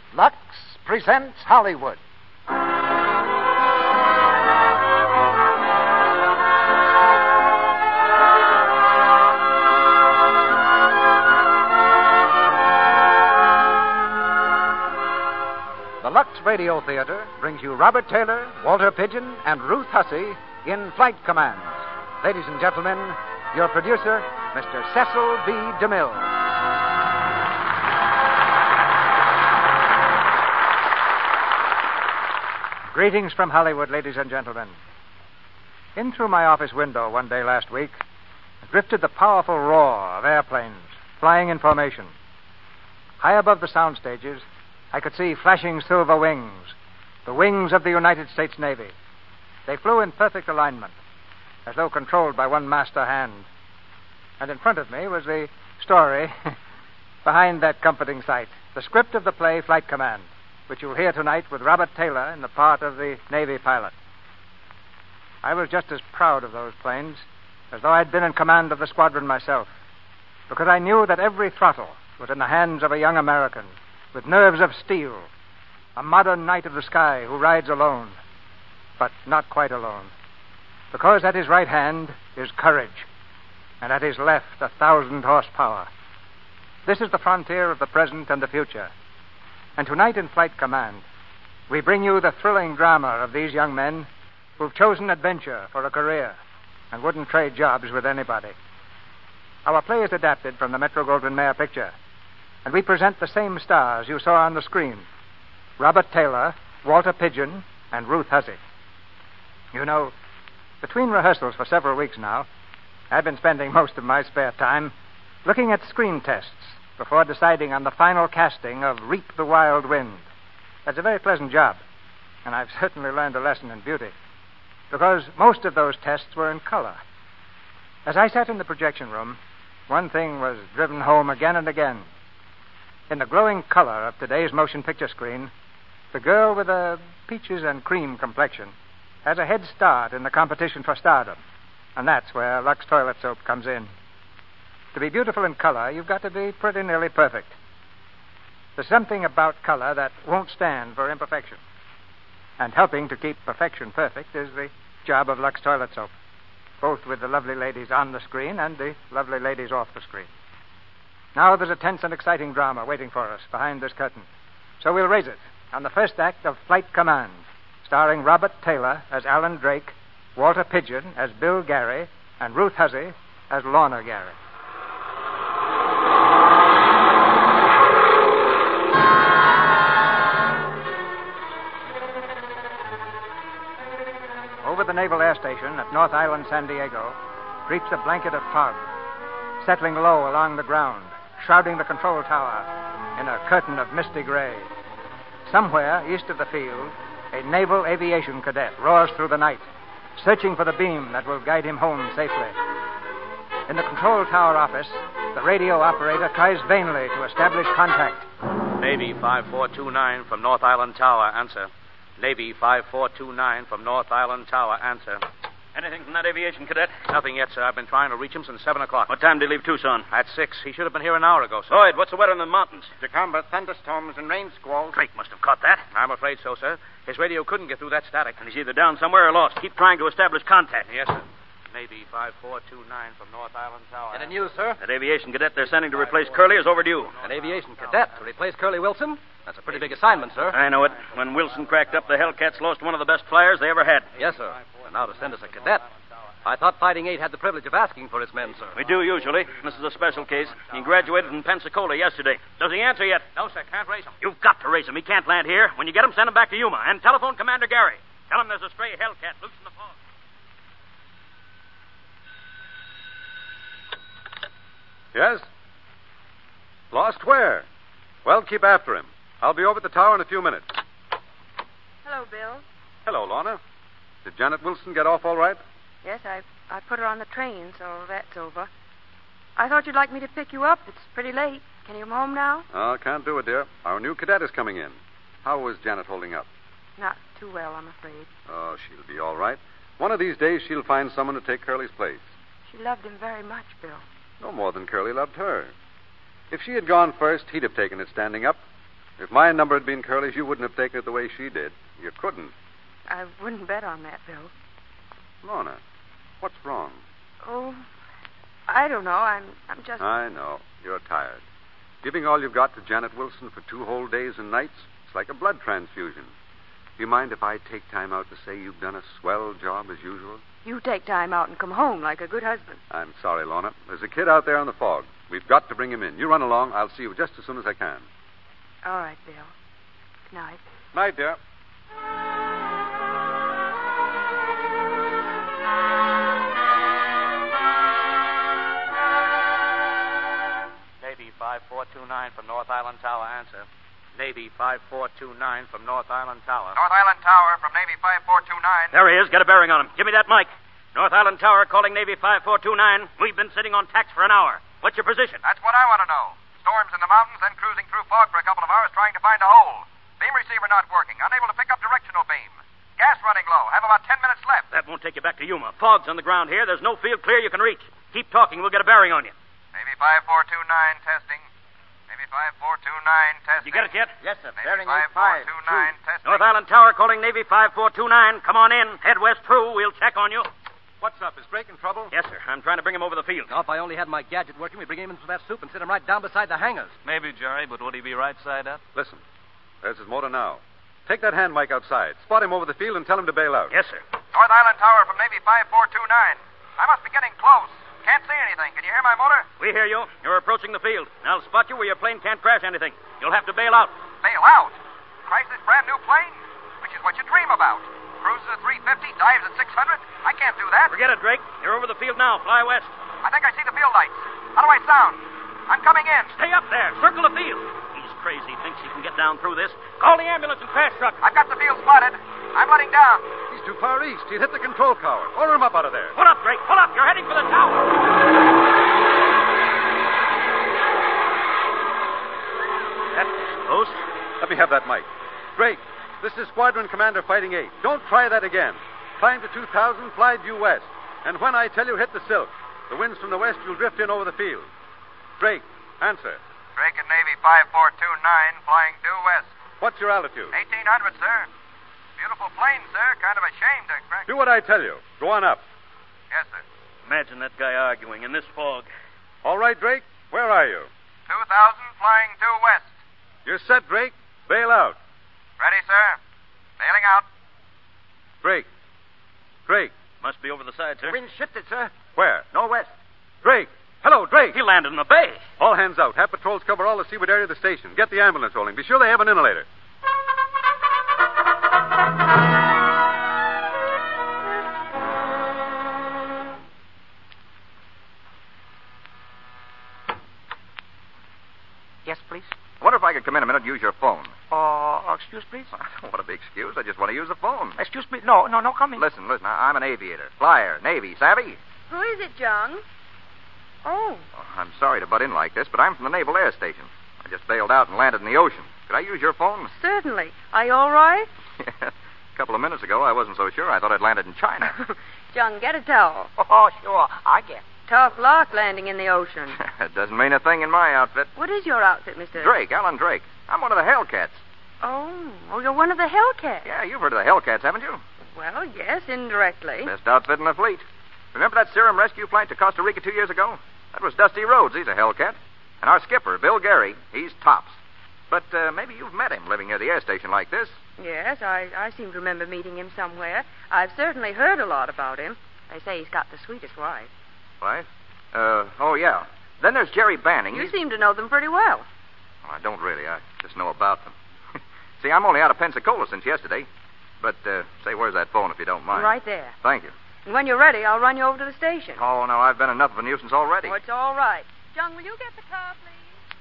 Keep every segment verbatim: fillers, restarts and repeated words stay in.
Lux presents Hollywood. The Lux Radio Theater brings you Robert Taylor, Walter Pidgeon, and Ruth Hussey in Flight Commands. Ladies and gentlemen, your producer, Mister Cecil B. DeMille. Greetings from Hollywood, ladies and gentlemen. In through my office window one day last week, drifted the powerful roar of airplanes flying in formation. High above the sound stages, I could see flashing silver wings, the wings of the United States Navy. They flew in perfect alignment, as though controlled by one master hand. And in front of me was the story behind that comforting sight, the script of the play Flight Command, which you'll hear tonight with Robert Taylor in the part of the Navy pilot. I was just as proud of those planes as though I'd been in command of the squadron myself, because I knew that every throttle was in the hands of a young American with nerves of steel, a modern knight of the sky who rides alone, but not quite alone, because at his right hand is courage, and at his left a thousand horsepower. This is the frontier of the present and the future. And tonight in Flight Command, we bring you the thrilling drama of these young men who've chosen adventure for a career and wouldn't trade jobs with anybody. Our play is adapted from the Metro-Goldwyn-Mayer picture, and we present the same stars you saw on the screen: Robert Taylor, Walter Pidgeon, and Ruth Hussey. You know, between rehearsals for several weeks now, I've been spending most of my spare time looking at screen tests before deciding on the final casting of Reap the Wild Wind. That's a very pleasant job, and I've certainly learned a lesson in beauty, because most of those tests were in color. As I sat in the projection room, one thing was driven home again and again. In the glowing color of today's motion picture screen, the girl with a peaches and cream complexion has a head start in the competition for stardom, and that's where Lux Toilet Soap comes in. To be beautiful in color, you've got to be pretty nearly perfect. There's something about color that won't stand for imperfection. And helping to keep perfection perfect is the job of Lux Toilet Soap, both with the lovely ladies on the screen and the lovely ladies off the screen. Now there's a tense and exciting drama waiting for us behind this curtain. So we'll raise it on the first act of Flight Command, starring Robert Taylor as Alan Drake, Walter Pidgeon as Bill Gary, and Ruth Hussey as Lorna Gary. Over the Naval Air Station at North Island, San Diego, creeps a blanket of fog, settling low along the ground, shrouding the control tower in a curtain of misty gray. Somewhere east of the field, a naval aviation cadet roars through the night, searching for the beam that will guide him home safely. In the control tower office, the radio operator tries vainly to establish contact. Navy five four two nine from North Island Tower, answer. Navy five four two nine from North Island Tower, answer. Anything from that aviation cadet? Nothing yet, sir. I've been trying to reach him since seven o'clock. What time did he leave Tucson? At six. He should have been here an hour ago, sir. Lloyd, what's the weather in the mountains? Jacamba, thunderstorms and rain squalls. Drake must have caught that. I'm afraid so, sir. His radio couldn't get through that static. And he's either down somewhere or lost. Keep trying to establish contact. Yes, sir. Navy five four two nine from North Island Tower. Any news, sir? That aviation cadet they're sending to replace Curly is overdue. An aviation cadet to replace Curly Wilson? That's a pretty big assignment, sir. I know it. When Wilson cracked up, the Hellcats lost one of the best flyers they ever had. Yes, sir. And now to send us a cadet. I thought Fighting Eight had the privilege of asking for its men, sir. We do usually. This is a special case. He graduated from Pensacola yesterday. Does he answer yet? No, sir. Can't raise him. You've got to raise him. He can't land here. When you get him, send him back to Yuma. And telephone Commander Gary. Tell him there's a stray Hellcat loose in the fog. Yes? Lost where? Well, keep after him. I'll be over at the tower in a few minutes. Hello, Bill. Hello, Lorna. Did Janet Wilson get off all right? Yes, I I put her on the train, so that's over. I thought you'd like me to pick you up. It's pretty late. Can you come home now? Oh, can't do it, dear. Our new cadet is coming in. How is Janet holding up? Not too well, I'm afraid. Oh, she'll be all right. One of these days, she'll find someone to take Curly's place. She loved him very much, Bill. No more than Curly loved her. If she had gone first, he'd have taken it standing up. If my number had been Curly's, you wouldn't have taken it the way she did. You couldn't. I wouldn't bet on that, Bill. Lorna, what's wrong? Oh, I don't know. I'm I'm just... I know. You're tired. Giving all you've got to Janet Wilson for two whole days and nights, it's like a blood transfusion. Do you mind if I take time out to say you've done a swell job as usual? You take time out and come home like a good husband. I'm sorry, Lorna. There's a kid out there in the fog. We've got to bring him in. You run along. I'll see you just as soon as I can. All right, Bill. Good night. Night, dear. Navy five four two nine from North Island Tower, answer. Navy five four two nine from North Island Tower. North Island Tower from Navy five four two nine. There he is. Get a bearing on him. Give me that mic. North Island Tower calling Navy five four two nine. We've been sitting on tacks for an hour. What's your position? That's what I want to know. Storms in the mountains, then cruising through fog for a couple of hours trying to find a hole. Beam receiver not working. Unable to pick up directional beam. Gas running low. Have about ten minutes left. That won't take you back to Yuma. Fog's on the ground here. There's no field clear you can reach. Keep talking. We'll get a bearing on you. Navy five four two nine testing. Navy five four two nine testing. You get it yet? Yes, sir. Navy five four two nine testing. North Island Tower calling Navy five four two nine. Come on in. Head west true. We'll check on you. What's up? Is Drake in trouble? Yes, sir. I'm trying to bring him over the field. Now, if I only had my gadget working, we'd bring him in for that soup and sit him right down beside the hangars. Maybe, Jerry, but would he be right side up? Listen. There's his motor now. Take that hand mic outside. Spot him over the field and tell him to bail out. Yes, sir. North Island Tower from Navy five four two nine. I must be getting close. Can't see anything. Can you hear my motor? We hear you. You're approaching the field. I'll spot you where your plane can't crash anything. You'll have to bail out. Bail out? Crash this brand new plane? Which is what you dream about. Cruises at three fifty, dives at six hundred. I can't do that. Forget it, Drake. You're over the field now. Fly west. I think I see the field lights. How do I sound? I'm coming in. Stay up there. Circle the field. He's crazy. Thinks he can get down through this. Call the ambulance and crash truck. I've got the field spotted. I'm letting down. He's too far east. He'll hit the control tower. Order him up out of there. Pull up, Drake. Pull up. You're heading for the tower. That's close. Let me have that mic. Drake, this is Squadron Commander Fighting eight. Don't try that again. Climb to two thousand, fly due west. And when I tell you hit the silk, the winds from the west, you'll drift in over the field. Drake, answer. Drake at Navy five four two nine, flying due west. What's your altitude? eighteen hundred, sir. Beautiful plane, sir. Kind of a shame to crack. Do what I tell you. Go on up. Yes, sir. Imagine that guy arguing in this fog. All right, Drake. Where are you? two thousand, flying due west. You're set, Drake. Bail out. Ready, sir. Bailing out. Drake. Drake. Must be over the side, sir. Wind shifted, sir. Where? Northwest. Drake. Hello, Drake. He landed in the bay. All hands out. Have patrols cover all the seaward area of the station. Get the ambulance rolling. Be sure they have an inhalator. Yes, please. I wonder if I could come in a minute and use your phone. Uh, excuse, please. I don't want to be excused. I just want to use the phone. Excuse me. No, no, no, come in. Listen, listen. I- I'm an aviator. Flyer. Navy. Savvy? Who is it, John? Oh. Oh, I'm sorry to butt in like this, but I'm from the Naval Air Station. I just bailed out and landed in the ocean. Could I use your phone? Certainly. Are you all right? Yeah. A couple of minutes ago, I wasn't so sure. I thought I'd landed in China. John, get a towel. Oh, sure. I get. Tough luck landing in the ocean. It doesn't mean a thing in my outfit. What is your outfit, Mister Drake, Alan Drake. I'm one of the Hellcats. Oh, oh, you're one of the Hellcats. Yeah, you've heard of the Hellcats, haven't you? Well, yes, indirectly. Best outfit in the fleet. Remember that serum rescue flight to Costa Rica two years ago? That was Dusty Rhodes. He's a Hellcat. And our skipper, Bill Gary, he's tops. But uh, maybe you've met him living near the air station like this. Yes, I, I seem to remember meeting him somewhere. I've certainly heard a lot about him. They say he's got the sweetest wife. Wife? Uh, oh, yeah. Then there's Jerry Banning. You He's... seem to know them pretty well. Well, I don't really. I just know about them. See, I'm only out of Pensacola since yesterday. But, uh, say, where's that phone, if you don't mind? Right there. Thank you. And when you're ready, I'll run you over to the station. Oh, no, I've been enough of a nuisance already. Oh, it's all right. John, will you get the car, please?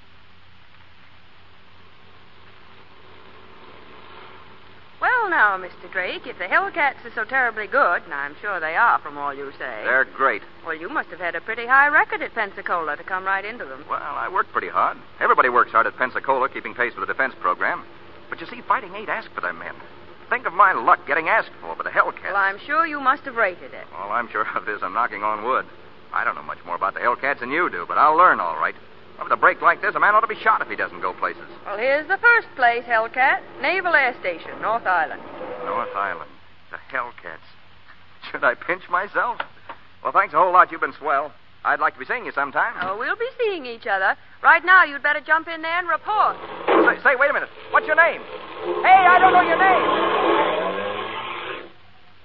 Well, now, Mister Drake, if the Hellcats are so terribly good, and I'm sure they are from all you say... They're great. Well, you must have had a pretty high record at Pensacola to come right into them. Well, I worked pretty hard. Everybody works hard at Pensacola, keeping pace with the defense program. But you see, Fighting Eight asked for them men. Think of my luck getting asked for by the Hellcats. Well, I'm sure you must have rated it. All I'm sure of is I'm knocking on wood. I don't know much more about the Hellcats than you do, but I'll learn all right. With a break like this, a man ought to be shot if he doesn't go places. Well, here's the first place, Hellcat. Naval Air Station, North Island. North Island. The Hellcats. Should I pinch myself? Well, thanks a whole lot. You've been swell. I'd like to be seeing you sometime. Oh, we'll be seeing each other. Right now, you'd better jump in there and report. Say, say, wait a minute. What's your name? Hey, I don't know your name.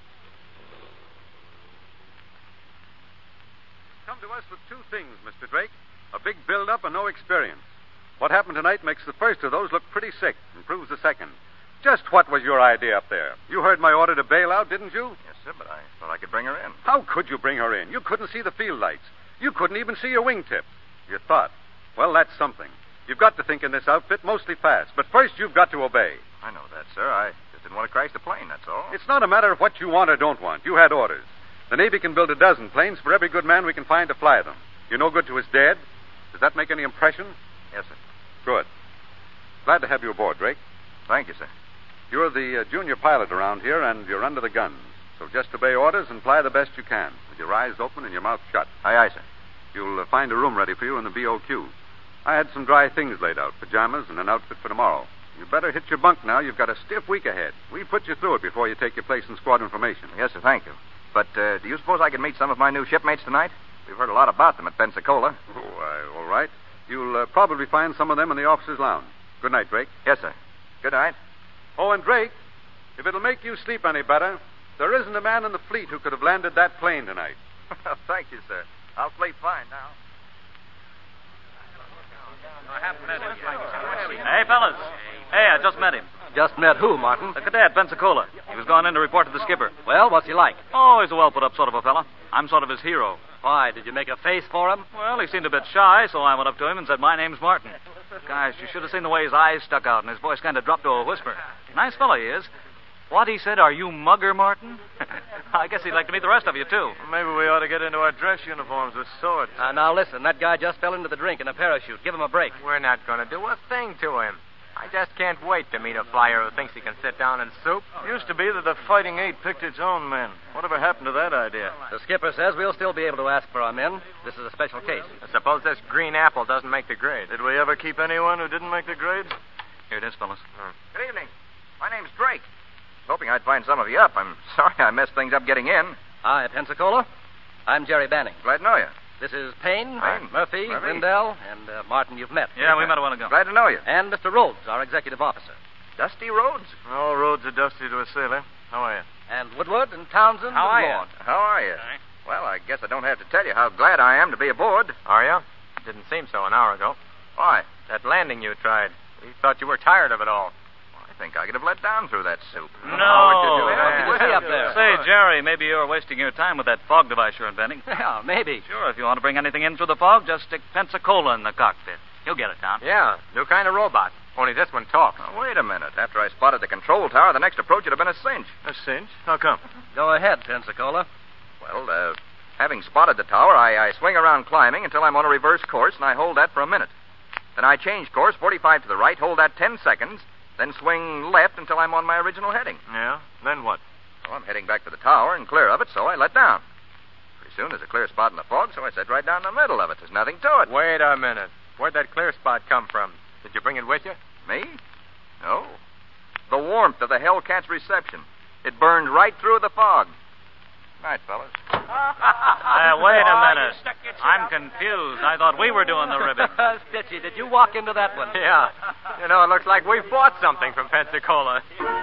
Come to us with two things, Mister Drake. A big build-up and no experience. What happened tonight makes the first of those look pretty sick and proves the second. Just what was your idea up there? You heard my order to bail out, didn't you? Yes, sir, but I thought I could bring her in. How could you bring her in? You couldn't see the field lights. You couldn't even see your wingtip. You thought. Well, that's something. You've got to think in this outfit mostly fast, but first you've got to obey. I know that, sir. I just didn't want to crash the plane, that's all. It's not a matter of what you want or don't want. You had orders. The Navy can build a dozen planes for every good man we can find to fly them. You're no good to his dad. Does that make any impression? Yes, sir. Good. Glad to have you aboard, Drake. Thank you, sir. You're the uh, junior pilot around here, and you're under the guns. So just obey orders and fly the best you can, with your eyes open and your mouth shut. Aye, aye, sir. You'll uh, find a room ready for you in the B O Q. I had some dry things laid out, pajamas and an outfit for tomorrow. You better hit your bunk now. You've got a stiff week ahead. We put you through it before you take your place in squadron formation. Yes, sir, thank you. But uh, do you suppose I could meet some of my new shipmates tonight? We've heard a lot about them at Pensacola. Oh, uh, all right. You'll uh, probably find some of them in the officers' lounge. Good night, Drake. Yes, sir. Good night. Oh, and Drake, if it'll make you sleep any better, there isn't a man in the fleet who could have landed that plane tonight. Thank you, sir. I'll sleep fine now. Hey, fellas. Hey, I just met him. Just met who, Martin? The cadet, Pensacola. He was going in to report to the skipper. Well, what's he like? Oh, he's a well-put-up sort of a fella. I'm sort of his hero. Why, did you make a face for him? Well, he seemed a bit shy, so I went up to him and said, my name's Martin. Gosh, you should have seen the way his eyes stuck out and his voice kind of dropped to a whisper. Nice fellow he is. What, he said, are you Mugger Martin? I guess he'd like to meet the rest of you, too. Maybe we ought to get into our dress uniforms with swords. Uh, now, listen, that guy just fell into the drink in a parachute. Give him a break. We're not going to do a thing to him. I just can't wait to meet a flyer who thinks he can sit down and soup. Used to be that the Fighting Eight picked its own men. Whatever happened to that idea? The skipper says we'll still be able to ask for our men. This is a special case. I suppose this green apple doesn't make the grade. Did we ever keep anyone who didn't make the grade? Here it is, fellas. Hmm. Good evening. My name's Drake. Hoping I'd find some of you up. I'm sorry I messed things up getting in. Hi, Pensacola. I'm Jerry Banning. Glad to know you. This is Payne, Payne. Murphy, Murphy. Lindell, and uh, Martin you've met. Yeah, we met a while ago. Glad to know you. And Mister Rhodes, our executive officer. Dusty Rhodes? All roads are dusty to a sailor. How are you? And Woodward and Townsend How and are Lord. you? How are you? Well, I guess I don't have to tell you how glad I am to be aboard. Are you? Didn't seem so an hour ago. Why? That landing you tried. We thought you were tired of it all. I think I could have let down through that soup. No. Oh, What did you see up there? Say, Jerry, maybe you're wasting your time with that fog device you're inventing. Yeah, maybe. Sure, if you want to bring anything in through the fog, just stick Pensacola in the cockpit. He'll get it down. Yeah, new kind of robot. Only this one talks. Now, wait a minute. After I spotted the control tower, the next approach would have been a cinch. A cinch? How come? Go ahead, Pensacola. Well, uh, having spotted the tower, I, I swing around climbing until I'm on a reverse course, and I hold that for a minute. Then I change course forty-five to the right, hold that ten seconds, then swing left until I'm on my original heading. Yeah? Then what? Well, I'm heading back to the tower and clear of it, so I let down. Pretty soon there's a clear spot in the fog, so I set right down in the middle of it. There's nothing to it. Wait a minute. Where'd that clear spot come from? Did you bring it with you? Me? No. The warmth of the Hellcat's reception. It burned right through the fog. Night, fellas. Uh, wait a minute. I'm confused. I thought we were doing the ribbon. Stitchy, did you walk into that one? Yeah. You know, it looks like we bought something from Pensacola.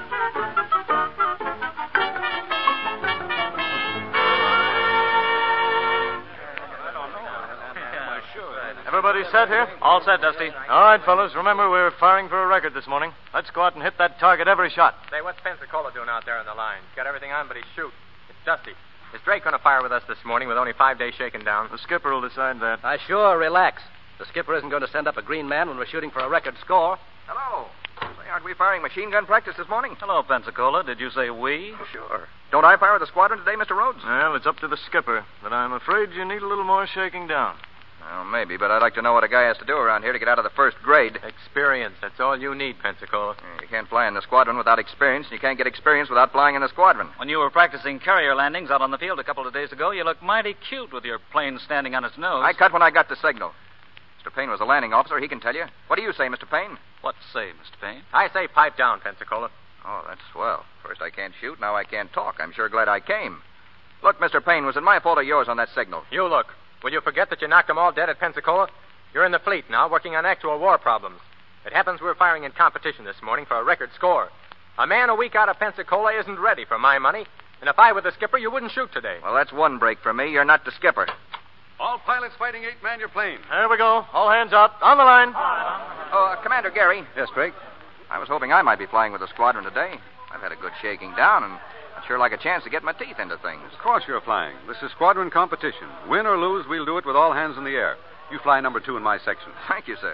Everybody set here? All set, Dusty. All right, fellas. Remember, we're firing for a record this morning. Let's go out and hit that target every shot. Say, what's Pensacola doing out there on the line? Got everything on, but he's shoot. It's Dusty. Is Drake going to fire with us this morning with only five days shaken down? The skipper will decide that. I sure relax. The skipper isn't going to send up a green man when we're shooting for a record score. Hello. Say, aren't we firing machine gun practice this morning? Hello, Pensacola. Did you say we? Oh, sure. Don't I fire with the squadron today, Mister Rhodes? Well, it's up to the skipper, but I'm afraid you need a little more shaking down. Well, maybe, but I'd like to know what a guy has to do around here to get out of the first grade. Experience. That's all you need, Pensacola. You can't fly in the squadron without experience, and you can't get experience without flying in the squadron. When you were practicing carrier landings out on the field a couple of days ago, you looked mighty cute with your plane standing on its nose. I cut when I got the signal. Mister Payne was a landing officer. He can tell you. What do you say, Mister Payne? What say, Mister Payne? I say pipe down, Pensacola. Oh, that's swell. First I can't shoot, now I can't talk. I'm sure glad I came. Look, Mister Payne, was it my fault or yours on that signal? You look. Will you forget that you knocked them all dead at Pensacola? You're in the fleet now, working on actual war problems. It happens we're firing in competition this morning for a record score. A man a week out of Pensacola isn't ready for my money. And if I were the skipper, you wouldn't shoot today. Well, that's one break for me. You're not the skipper. All pilots fighting eight, man your plane. There we go. All hands up. On the line. Oh, uh, Commander Gary. Yes, Drake? I was hoping I might be flying with the squadron today. I've had a good shaking down, and I'd sure like a chance to get my teeth into things. Of course you're flying. This is squadron competition. Win or lose, we'll do it with all hands in the air. You fly number two in my section. Thank you, sir.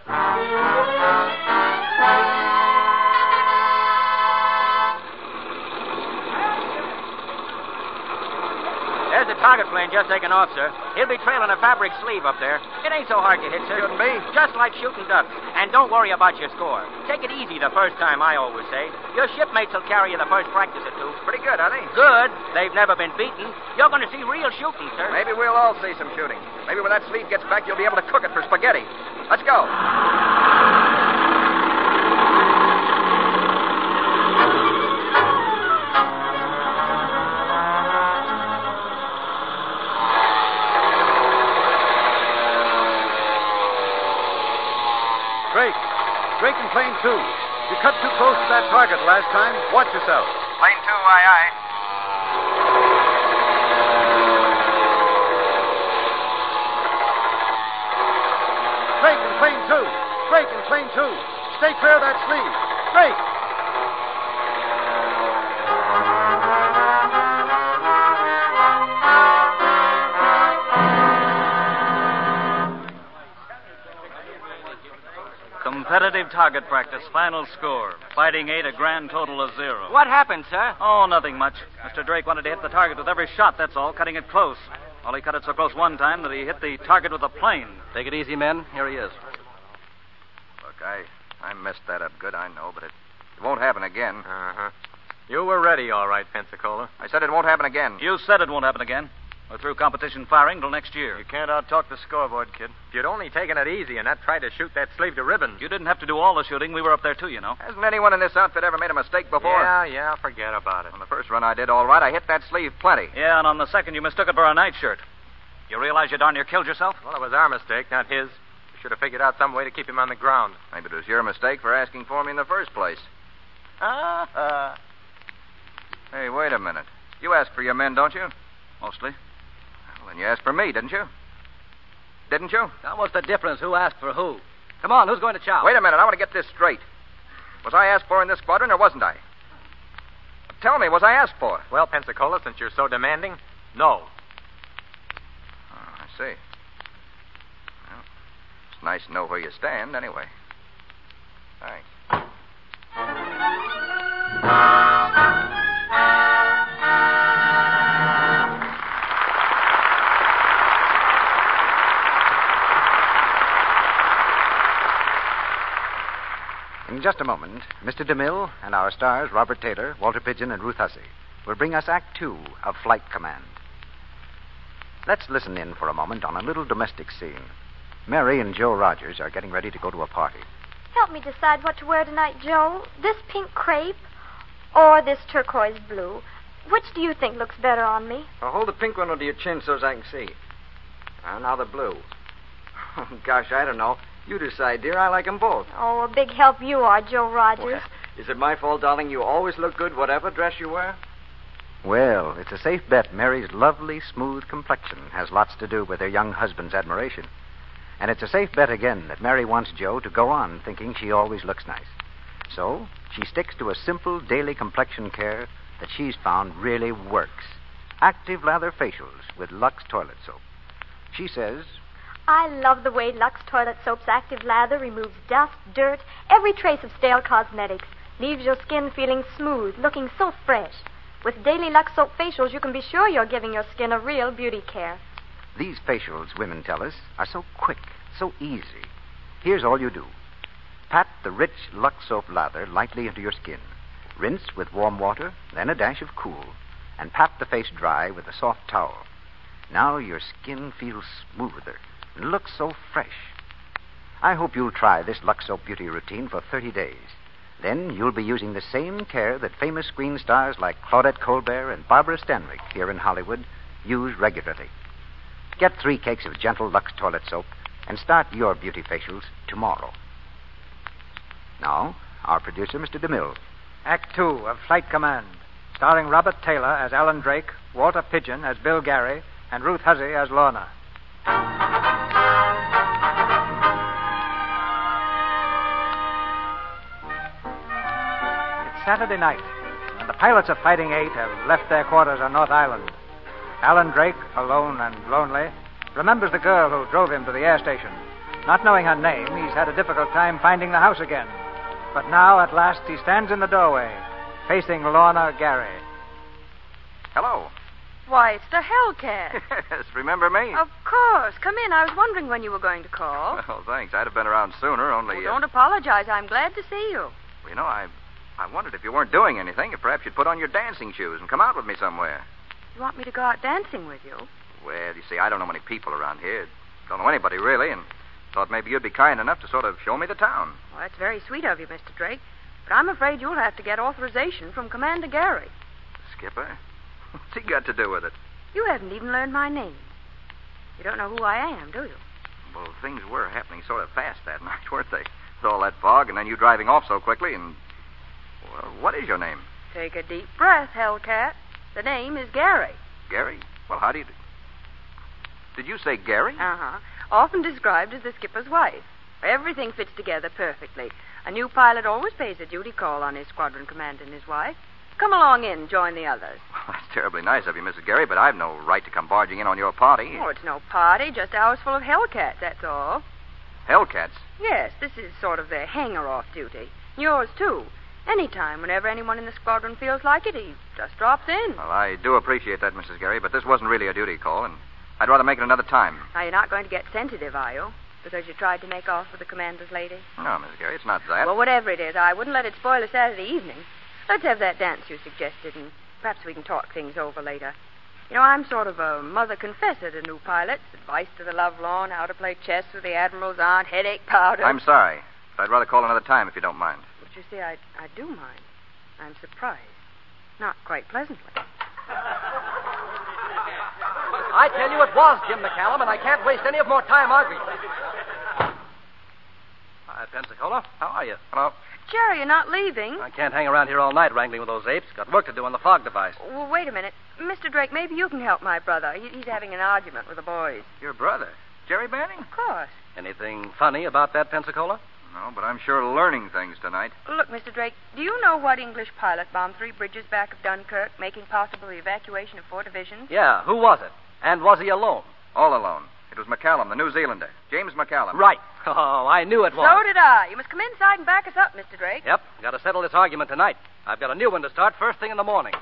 There's the target plane just taking off, sir. He'll be trailing a fabric sleeve up there. It ain't so hard to hit, sir. Shouldn't be. Just like shooting ducks. And don't worry about your score. Take it easy the first time, I always say. Your shipmates will carry you the first practice or two. Pretty good, are they? Good. They've never been beaten. You're going to see real shooting, sir. Maybe we'll all see some shooting. Maybe when that sleeve gets back, you'll be able to cook it for spaghetti. Let's go. Drake. Drake in plane two. You cut too close to that target last time. Watch yourself. Plane two, aye, aye. Drake in plane two. Drake in plane two. Stay clear of that sleeve. Drake. Competitive target practice, final score. Fighting eight, a grand total of zero. What happened, sir? Oh, nothing much. Mister Drake wanted to hit the target with every shot, that's all, cutting it close. Well, he cut it so close one time that he hit the target with a plane. Take it easy, men. Here he is. Look, I, I messed that up good, I know, but it, it won't happen again. Uh-huh. You were ready, all right, Pensacola. I said it won't happen again. You said it won't happen again. We're through competition firing till next year. You can't out-talk the scoreboard, kid. If you'd only taken it easy and not tried to shoot that sleeve to ribbons. You didn't have to do all the shooting. We were up there, too, you know. Hasn't anyone in this outfit ever made a mistake before? Yeah, yeah, forget about it. On the first run I did all right. I hit that sleeve plenty. Yeah, and on the second you mistook it for a nightshirt. You realize you darn near killed yourself? Well, it was our mistake, not his. We should have figured out some way to keep him on the ground. Maybe it was your mistake for asking for me in the first place. Uh-huh. Hey, wait a minute. You ask for your men, don't you? Mostly. Well, then you asked for me, didn't you? Didn't you? Now, what's the difference? Who asked for who? Come on, who's going to chow? Wait a minute. I want to get this straight. Was I asked for in this squadron, or wasn't I? Tell me, was I asked for? Well, Pensacola, since you're so demanding, no. Oh, I see. Well, it's nice to know where you stand, anyway. Thanks. In just a moment, Mister DeMille and our stars, Robert Taylor, Walter Pidgeon, and Ruth Hussey, will bring us Act Two of Flight Command. Let's listen in for a moment on a little domestic scene. Mary and Joe Rogers are getting ready to go to a party. Help me decide what to wear tonight, Joe. This pink crepe or this turquoise blue. Which do you think looks better on me? Well, hold the pink one under your chin so as I can see. Uh, now the blue. Oh, gosh, I don't know. You decide, dear. I like them both. Oh, a big help you are, Joe Rogers. Well, is it my fault, darling, you always look good whatever dress you wear? Well, it's a safe bet Mary's lovely, smooth complexion has lots to do with her young husband's admiration. And it's a safe bet again that Mary wants Joe to go on thinking she always looks nice. So she sticks to a simple daily complexion care that she's found really works. Active lather facials with Lux toilet soap. She says, I love the way Lux Toilet Soap's active lather removes dust, dirt, every trace of stale cosmetics, leaves your skin feeling smooth, looking so fresh. With daily Lux Soap facials, you can be sure you're giving your skin a real beauty care. These facials, women tell us, are so quick, so easy. Here's all you do. Pat the rich Lux Soap lather lightly into your skin. Rinse with warm water, then a dash of cool, and pat the face dry with a soft towel. Now your skin feels smoother and looks so fresh. I hope you'll try this Lux Soap Beauty routine for thirty days. Then you'll be using the same care that famous screen stars like Claudette Colbert and Barbara Stanwyck here in Hollywood use regularly. Get three cakes of gentle Lux toilet soap and start your beauty facials tomorrow. Now, our producer, Mister DeMille. Act two of Flight Command, starring Robert Taylor as Alan Drake, Walter Pidgeon as Bill Gary, and Ruth Hussey as Lorna. It's Saturday night, and the pilots of Fighting Eight have left their quarters on North Island. Alan Drake, alone and lonely, remembers the girl who drove him to the air station. Not knowing her name, he's had a difficult time finding the house again. But now, at last, he stands in the doorway, facing Lorna Gary. Hello. Why, it's the Hellcat. Yes, remember me? Of course. Come in. I was wondering when you were going to call. Well, thanks. I'd have been around sooner, only... Well, don't uh... apologize. I'm glad to see you. Well, you know, I I wondered if you weren't doing anything, if perhaps you'd put on your dancing shoes and come out with me somewhere. You want me to go out dancing with you? Well, you see, I don't know many people around here. Don't know anybody, really, and thought maybe you'd be kind enough to sort of show me the town. Well, that's very sweet of you, Mister Drake. But I'm afraid you'll have to get authorization from Commander Gary. Skipper? What's he got to do with it? You haven't even learned my name. You don't know who I am, do you? Well, things were happening sort of fast that night, weren't they? With all that fog, and then you driving off so quickly, and... Well, what is your name? Take a deep breath, Hellcat. The name is Gary. Gary? Well, how do you... Did you say Gary? Uh-huh. Often described as the skipper's wife. Everything fits together perfectly. A new pilot always pays a duty call on his squadron commander and his wife. Come along in, join the others. Well, that's terribly nice of you, Missus Gary, but I've no right to come barging in on your party. Oh, it's no party, just a house full of Hellcats, that's all. Hellcats? Yes, this is sort of their hanger-off duty. Yours, too. Anytime, whenever anyone in the squadron feels like it, he just drops in. Well, I do appreciate that, Missus Gary, but this wasn't really a duty call, and I'd rather make it another time. Now, you're not going to get sensitive, are you? Because you tried to make off with the commander's lady? No, Missus Gary, it's not that. Well, whatever it is, I wouldn't let it spoil a Saturday evening. Let's have that dance you suggested, and perhaps we can talk things over later. You know, I'm sort of a mother confessor to new pilots. Advice to the lovelorn, how to play chess with the admiral's aunt, headache powder. I'm sorry, but I'd rather call another time if you don't mind. But you see, I, I do mind. I'm surprised. Not quite pleasantly. I tell you, it was Jim McCallum, and I can't waste any of more time arguing. Hi, Pensacola. How are you? Hello. Jerry, you're not leaving. I can't hang around here all night wrangling with those apes. Got work to do on the fog device. Well, wait a minute. Mister Drake, maybe you can help my brother. He, he's having an argument with the boys. Your brother? Jerry Banning? Of course. Anything funny about that, Pensacola? No, but I'm sure learning things tonight. Look, Mister Drake, do you know what English pilot bombed three bridges back of Dunkirk, making possible the evacuation of four divisions? Yeah, who was it? And was he alone? All alone. It was McCallum, the New Zealander. James McCallum. Right. Oh, I knew it was. So did I. You must come inside and back us up, Mister Drake. Yep. Got to settle this argument tonight. I've got a new one to start first thing in the morning.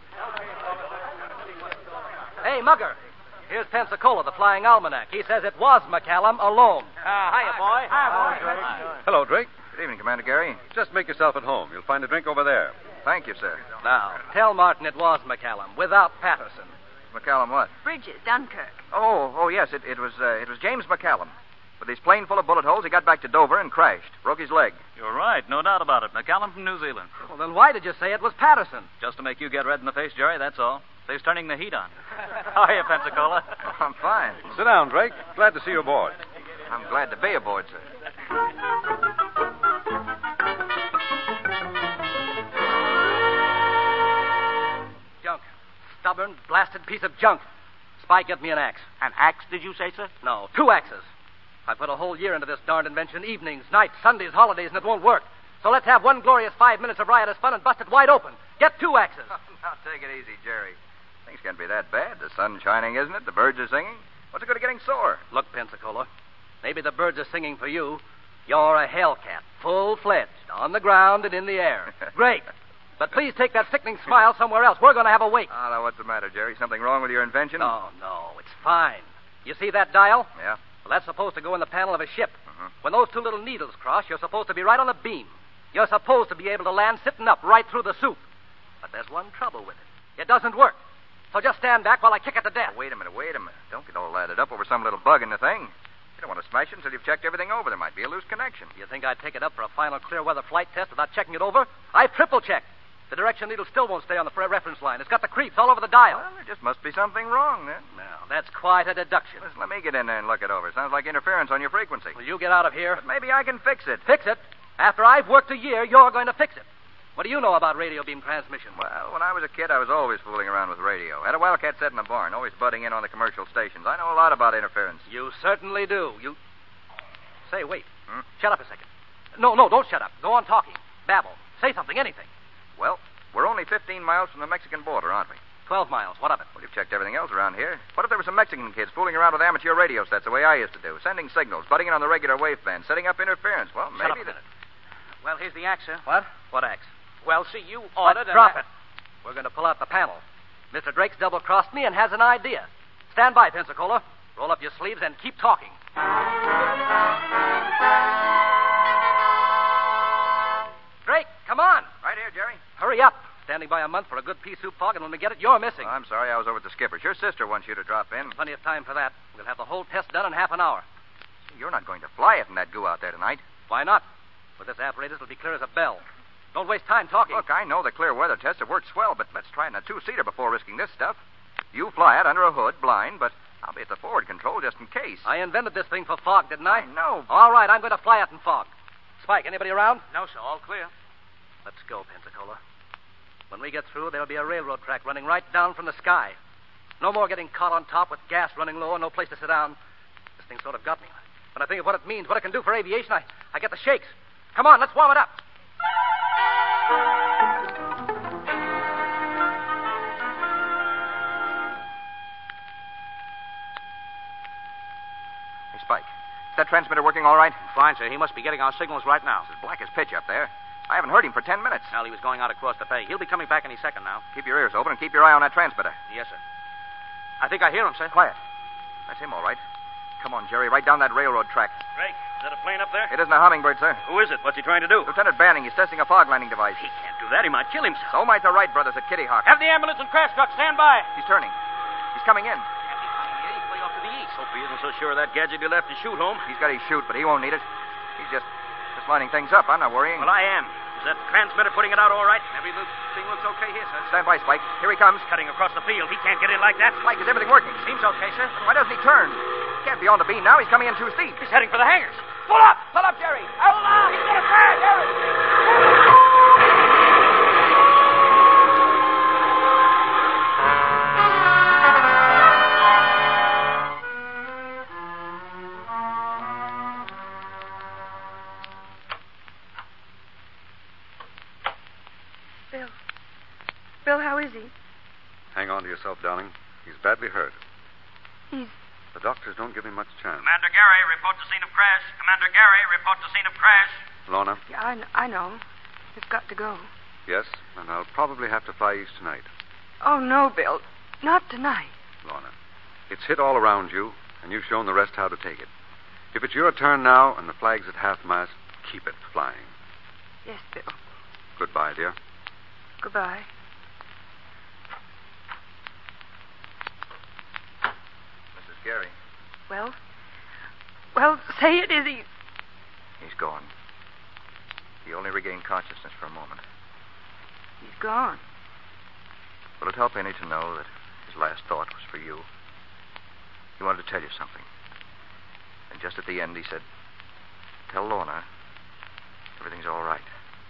Hey, Mugger. Here's Pensacola, the Flying Almanac. He says it was McCallum alone. Uh, hiya, boy. Hi, Drake. Hello, Drake. Good evening, Commander Gary. Just make yourself at home. You'll find a drink over there. Thank you, sir. Now, tell Martin it was McCallum, without Patterson. McCallum what? Bridges, Dunkirk. Oh, oh yes, it, it was uh, it was James McCallum. With his plane full of bullet holes, he got back to Dover and crashed. Broke his leg. You're right, no doubt about it. McCallum from New Zealand. Well, then why did you say it was Patterson? Just to make you get red in the face, Jerry, that's all. They's turning the heat on. How are you, Pensacola? Oh, I'm fine. Sit down, Drake. Glad to see you aboard. I'm glad to be aboard, sir. Junk. Stubborn, blasted piece of junk. Spike, get me an axe. An axe, did you say, sir? No, two axes. I put a whole year into this darned invention, evenings, nights, Sundays, holidays, and it won't work. So let's have one glorious five minutes of riotous fun and bust it wide open. Get two axes. Now, take it easy, Jerry. Things can't be that bad. The sun's shining, isn't it? The birds are singing. What's the good of getting sore? Look, Pensacola, maybe the birds are singing for you. You're a hellcat, full-fledged, on the ground and in the air. Great. But please take that sickening smile somewhere else. We're going to have a wake. Oh, now, what's the matter, Jerry? Something wrong with your invention? No, no, it's fine. You see that dial? Yeah. Well, that's supposed to go in the panel of a ship. Uh-huh. When those two little needles cross, you're supposed to be right on the beam. You're supposed to be able to land sitting up right through the soup. But there's one trouble with it. It doesn't work. So just stand back while I kick it to death. Oh, wait a minute, wait a minute. Don't get all lathered up over some little bug in the thing. You don't want to smash it until you've checked everything over. There might be a loose connection. You think I'd take it up for a final clear weather flight test without checking it over? I triple checked. The direction needle still won't stay on the reference line. It's got the creeps all over the dial. Well, there just must be something wrong then. Now, that's quite a deduction. Listen, let me get in there and look it over. Sounds like interference on your frequency. Will you get out of here? But maybe I can fix it. Fix it? After I've worked a year, you're going to fix it. What do you know about radio beam transmission? Well, when I was a kid, I was always fooling around with radio. Had a wildcat set in a barn, always butting in on the commercial stations. I know a lot about interference. You certainly do. You... Say, wait. Hmm? Shut up a second. No, no, don't shut up. Go on talking. Babble. Say something, anything. Well, we're only fifteen miles from the Mexican border, aren't we? Twelve miles. What of it? Well, you've checked everything else around here. What if there were some Mexican kids fooling around with amateur radio sets the way I used to do, sending signals, butting in on the regular waveband, setting up interference? Well, Shut maybe... up a minute. Well, here's the axe, sir. What? What axe? Well, see, you What? ordered... Drop and I- it. We're going to pull out the panel. Mister Drake's double-crossed me and has an idea. Stand by, Pensacola. Roll up your sleeves and keep talking. Drake, come on. Right here, Jerry. Hurry up. Standing by a month for a good pea soup fog, and when we get it, you're missing. Oh, I'm sorry, I was over at the skipper's. Your sister wants you to drop in. Plenty of time for that. We'll have the whole test done in half an hour. You're not going to fly it in that goo out there tonight. Why not? With this apparatus, it'll be clear as a bell. Don't waste time talking. Look, I know the clear weather tests have worked swell, but let's try it in a two-seater before risking this stuff. You fly it under a hood, blind, but I'll be at the forward control just in case. I invented this thing for fog, didn't I? I know. All right, I'm going to fly it in fog. Spike, anybody around? No, sir, all clear. Let's go, Pensacola. When we get through, there'll be a railroad track running right down from the sky. No more getting caught on top with gas running low and no place to sit down. This thing sort of got me. When I think of what it means, what it can do for aviation, I, I get the shakes. Come on, let's warm it up. Hey, Spike. Is that transmitter working all right? Fine, sir. He must be getting our signals right now. It's as black as pitch up there. I haven't heard him for ten minutes. Well, he was going out across the bay. He'll be coming back any second now. Keep your ears open and keep your eye on that transmitter. Yes, sir. I think I hear him, sir. Quiet. That's him, all right. Come on, Jerry, right down that railroad track. Drake, is that a plane up there? It isn't a hummingbird, sir. Who is it? What's he trying to do? Lieutenant Banning. He's testing a fog landing device. He can't do that. He might kill himself. So might the Wright brothers at Kitty Hawk. Have the ambulance and crash truck stand by. He's turning. He's coming in. Can't be coming here. He's way off to the east. Hope he isn't so sure of that gadget he left to shoot home. He's got his chute, but he won't need it. He's just, just lining things up. I'm not worrying. Well, I am. Is that transmitter putting it out all right? Everything looks okay here, sir. Stand by, Spike. Here he comes. Cutting across the field. He can't get in like that. Spike, is everything working? Seems okay, sir. Why doesn't he turn? He can't be on the beam now. He's coming in too steep. He's heading for the hangars. Pull up! Pull up, Jerry! Pull up! He's gonna crash! Jerry! Bill. Bill, how is he? Hang on to yourself, darling. He's badly hurt. He's... The doctors don't give him much chance. Commander Gary, report to scene of crash. Commander Gary, report to scene of crash. Lorna? Yeah, I, kn- I know. He's got to go. Yes, and I'll probably have to fly east tonight. Oh, no, Bill. Not tonight. Lorna, it's hit all around you, and you've shown the rest how to take it. If it's your turn now and the flag's at half-mast, keep it flying. Yes, Bill. Goodbye, dear. Goodbye. Missus Gary. Well? Well, say it, Izzy. He's gone. He only regained consciousness for a moment. He's gone. Will it help any to know that his last thought was for you? He wanted to tell you something. And just at the end, he said, tell Lorna everything's all right.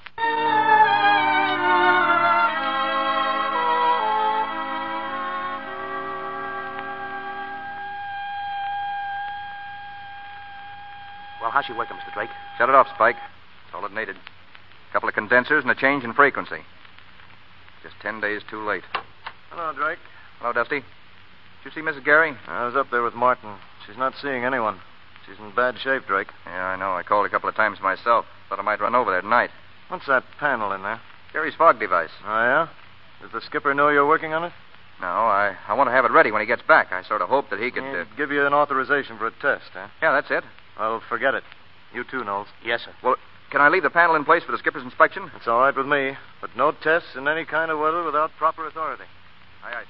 Well, how's she working, Mister Drake? Shut it off, Spike. That's all it needed. A couple of condensers and a change in frequency. Just ten days too late. Hello, Drake. Hello, Dusty. Did you see Missus Gary? I was up there with Martin. She's not seeing anyone. She's in bad shape, Drake. Yeah, I know. I called a couple of times myself. Thought I might run over there tonight. What's that panel in there? Gary's fog device. Oh, yeah? Does the skipper know you're working on it? No, I, I want to have it ready when he gets back. I sort of hope that he could... He'd Uh... give you an authorization for a test, huh? Yeah, that's it. Well, forget it. You too, Knowles. Yes, sir. Well, can I leave the panel in place for the skipper's inspection? It's all right with me. But no tests in any kind of weather without proper authority. Aye, aye.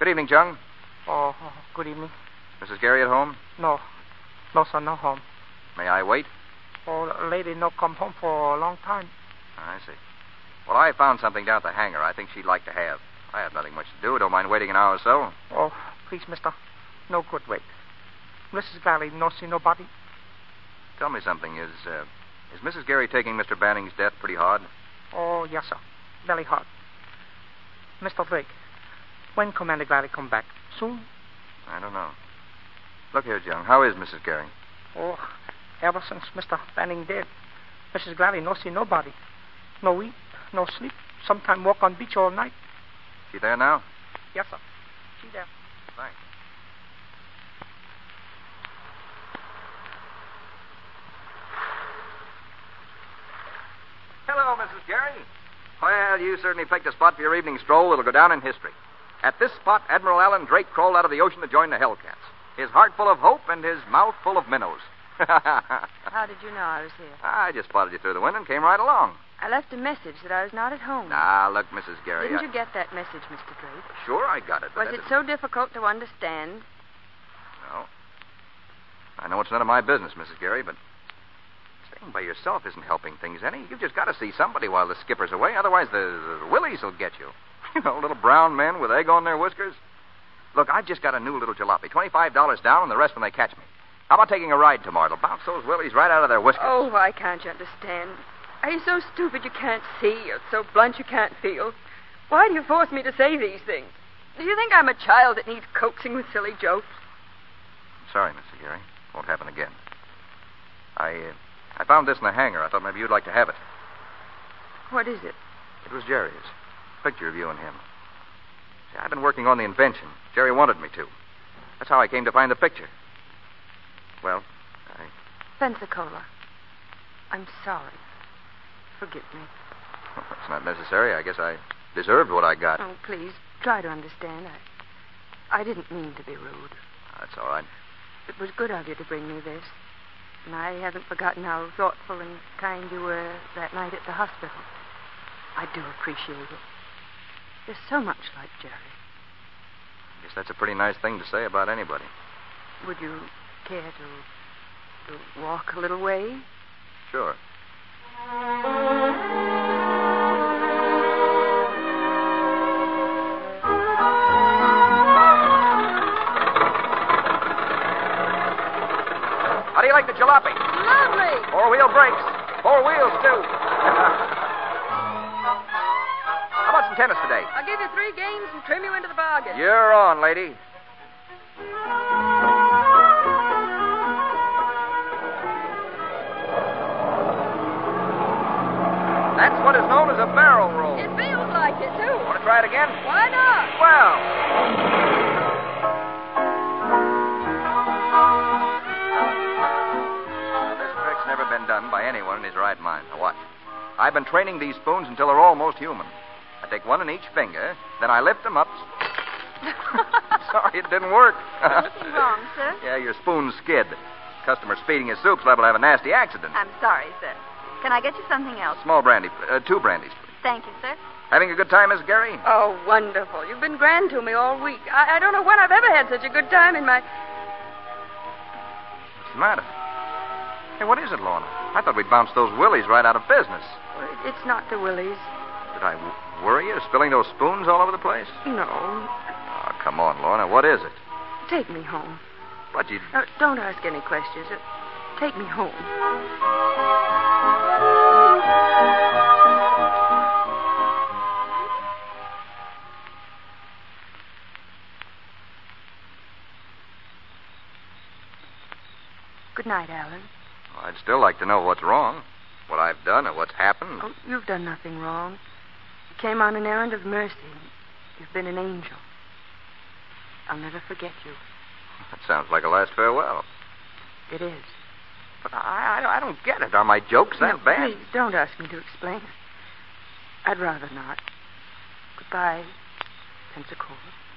Good evening, Chung. Oh, oh, good evening. Missus Gary at home? No. No, sir, no home. May I wait? Oh, lady no come home for a long time. I see. Well, I found something down at the hangar I think she'd like to have. I have nothing much to do. Don't mind waiting an hour or so. Oh, please, mister. No good wait. Missus Gary no see nobody. Tell me something. Is, uh, is Missus Gary taking Mister Banning's death pretty hard? Oh, yes, sir. Very hard. Mister Drake, when Commander Gary come back? Soon? I don't know. Look here, Jung. How is Missus Gary? Oh, ever since Mister Banning dead, Missus Gary no see nobody. No eat, no sleep. Sometime walk on beach all night. She there now? Yes, sir. She there. Thanks. Hello, Missus Gary. Well, you certainly picked a spot for your evening stroll that'll go down in history. At this spot, Admiral Alan Drake crawled out of the ocean to join the Hellcats. His heart full of hope and his mouth full of minnows. How did you know I was here? I just spotted you through the window and came right along. I left a message that I was not at home. Now, look, Missus Gary. Didn't I... you get that message, Mister Drake? Sure, I got it. Was it didn't... so difficult to understand? No. I know it's none of my business, Missus Gary, but staying by yourself isn't helping things any. You've just got to see somebody while the skipper's away. Otherwise, the, the willies will get you. You know, little brown men with egg on their whiskers. Look, I've just got a new little jalopy. twenty-five dollars down and the rest when they catch me. How about taking a ride tomorrow? It'll bounce those willies right out of their whiskers. Oh, why can't you understand? Are you so stupid you can't see, or so blunt you can't feel? Why do you force me to say these things? Do you think I'm a child that needs coaxing with silly jokes? I'm sorry, Mister Gary. Won't happen again. I, uh, I found this in the hangar. I thought maybe you'd like to have it. What is it? It was Jerry's. Picture of you and him. See, I've been working on the invention. Jerry wanted me to. That's how I came to find the picture. Well, I... Pensacola. I'm sorry. Forgive me. Well, it's not necessary. I guess I deserved what I got. Oh, please, try to understand. I, I didn't mean to be rude. That's all right. It was good of you to bring me this. And I haven't forgotten how thoughtful and kind you were that night at the hospital. I do appreciate it. You're so much like Jerry. I guess that's a pretty nice thing to say about anybody. Would you care to, to walk a little way? Sure. How do you like the jalopy? Lovely. Four-wheel brakes. Four wheels, too. How about some tennis today? I'll give you three games and trim you into the bargain. You're on, lady. That's what is known as a barrel roll. It feels like it, too. Want to try it again? Why not? Well. Now, this trick's never been done by anyone in his right mind. Now, watch. I've been training these spoons until they're almost human. I take one in each finger, then I lift them up. Sorry, it didn't work. Anything wrong, sir? Yeah, your spoons skid. Customer speeding his soup's liable to have a nasty accident. I'm sorry, sir. Can I get you something else? Small brandy, uh, two brandies, please. Thank you, sir. Having a good time, Miss Gary? Oh, wonderful. You've been grand to me all week. I, I don't know when I've ever had such a good time in my... What's the matter? Hey, what is it, Lorna? I thought we'd bounced those willies right out of business. It's not the willies. Did I w- worry you, spilling those spoons all over the place? No. Oh, come on, Lorna. What is it? Take me home. But you... Uh, don't ask any questions. Uh, take me home. Good night, Alan. Well, I'd still like to know what's wrong. What I've done or what's happened. Oh, you've done nothing wrong. You came on an errand of mercy. You've been an angel. I'll never forget you. That sounds like a last farewell. It is. But I, I, I don't get it. Are my jokes that no, bad? Please, don't ask me to explain. I'd rather not. Goodbye, Pensacola.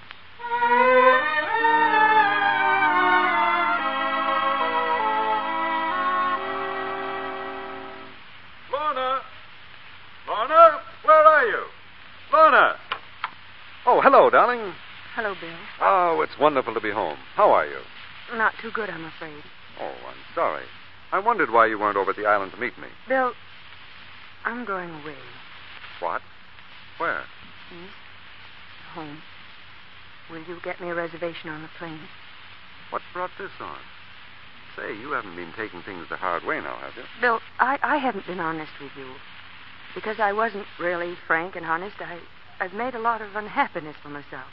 Lorna! Lorna, where are you? Lorna! Oh, hello, darling. Hello, Bill. Oh, it's wonderful to be home. How are you? Not too good, I'm afraid. Oh, I'm sorry. I wondered why you weren't over at the island to meet me. Bill, I'm going away. What? Where? East. Home. Will you get me a reservation on the plane? What brought this on? Say, you haven't been taking things the hard way now, have you? Bill, I, I haven't been honest with you. Because I wasn't really frank and honest, I, I've made a lot of unhappiness for myself.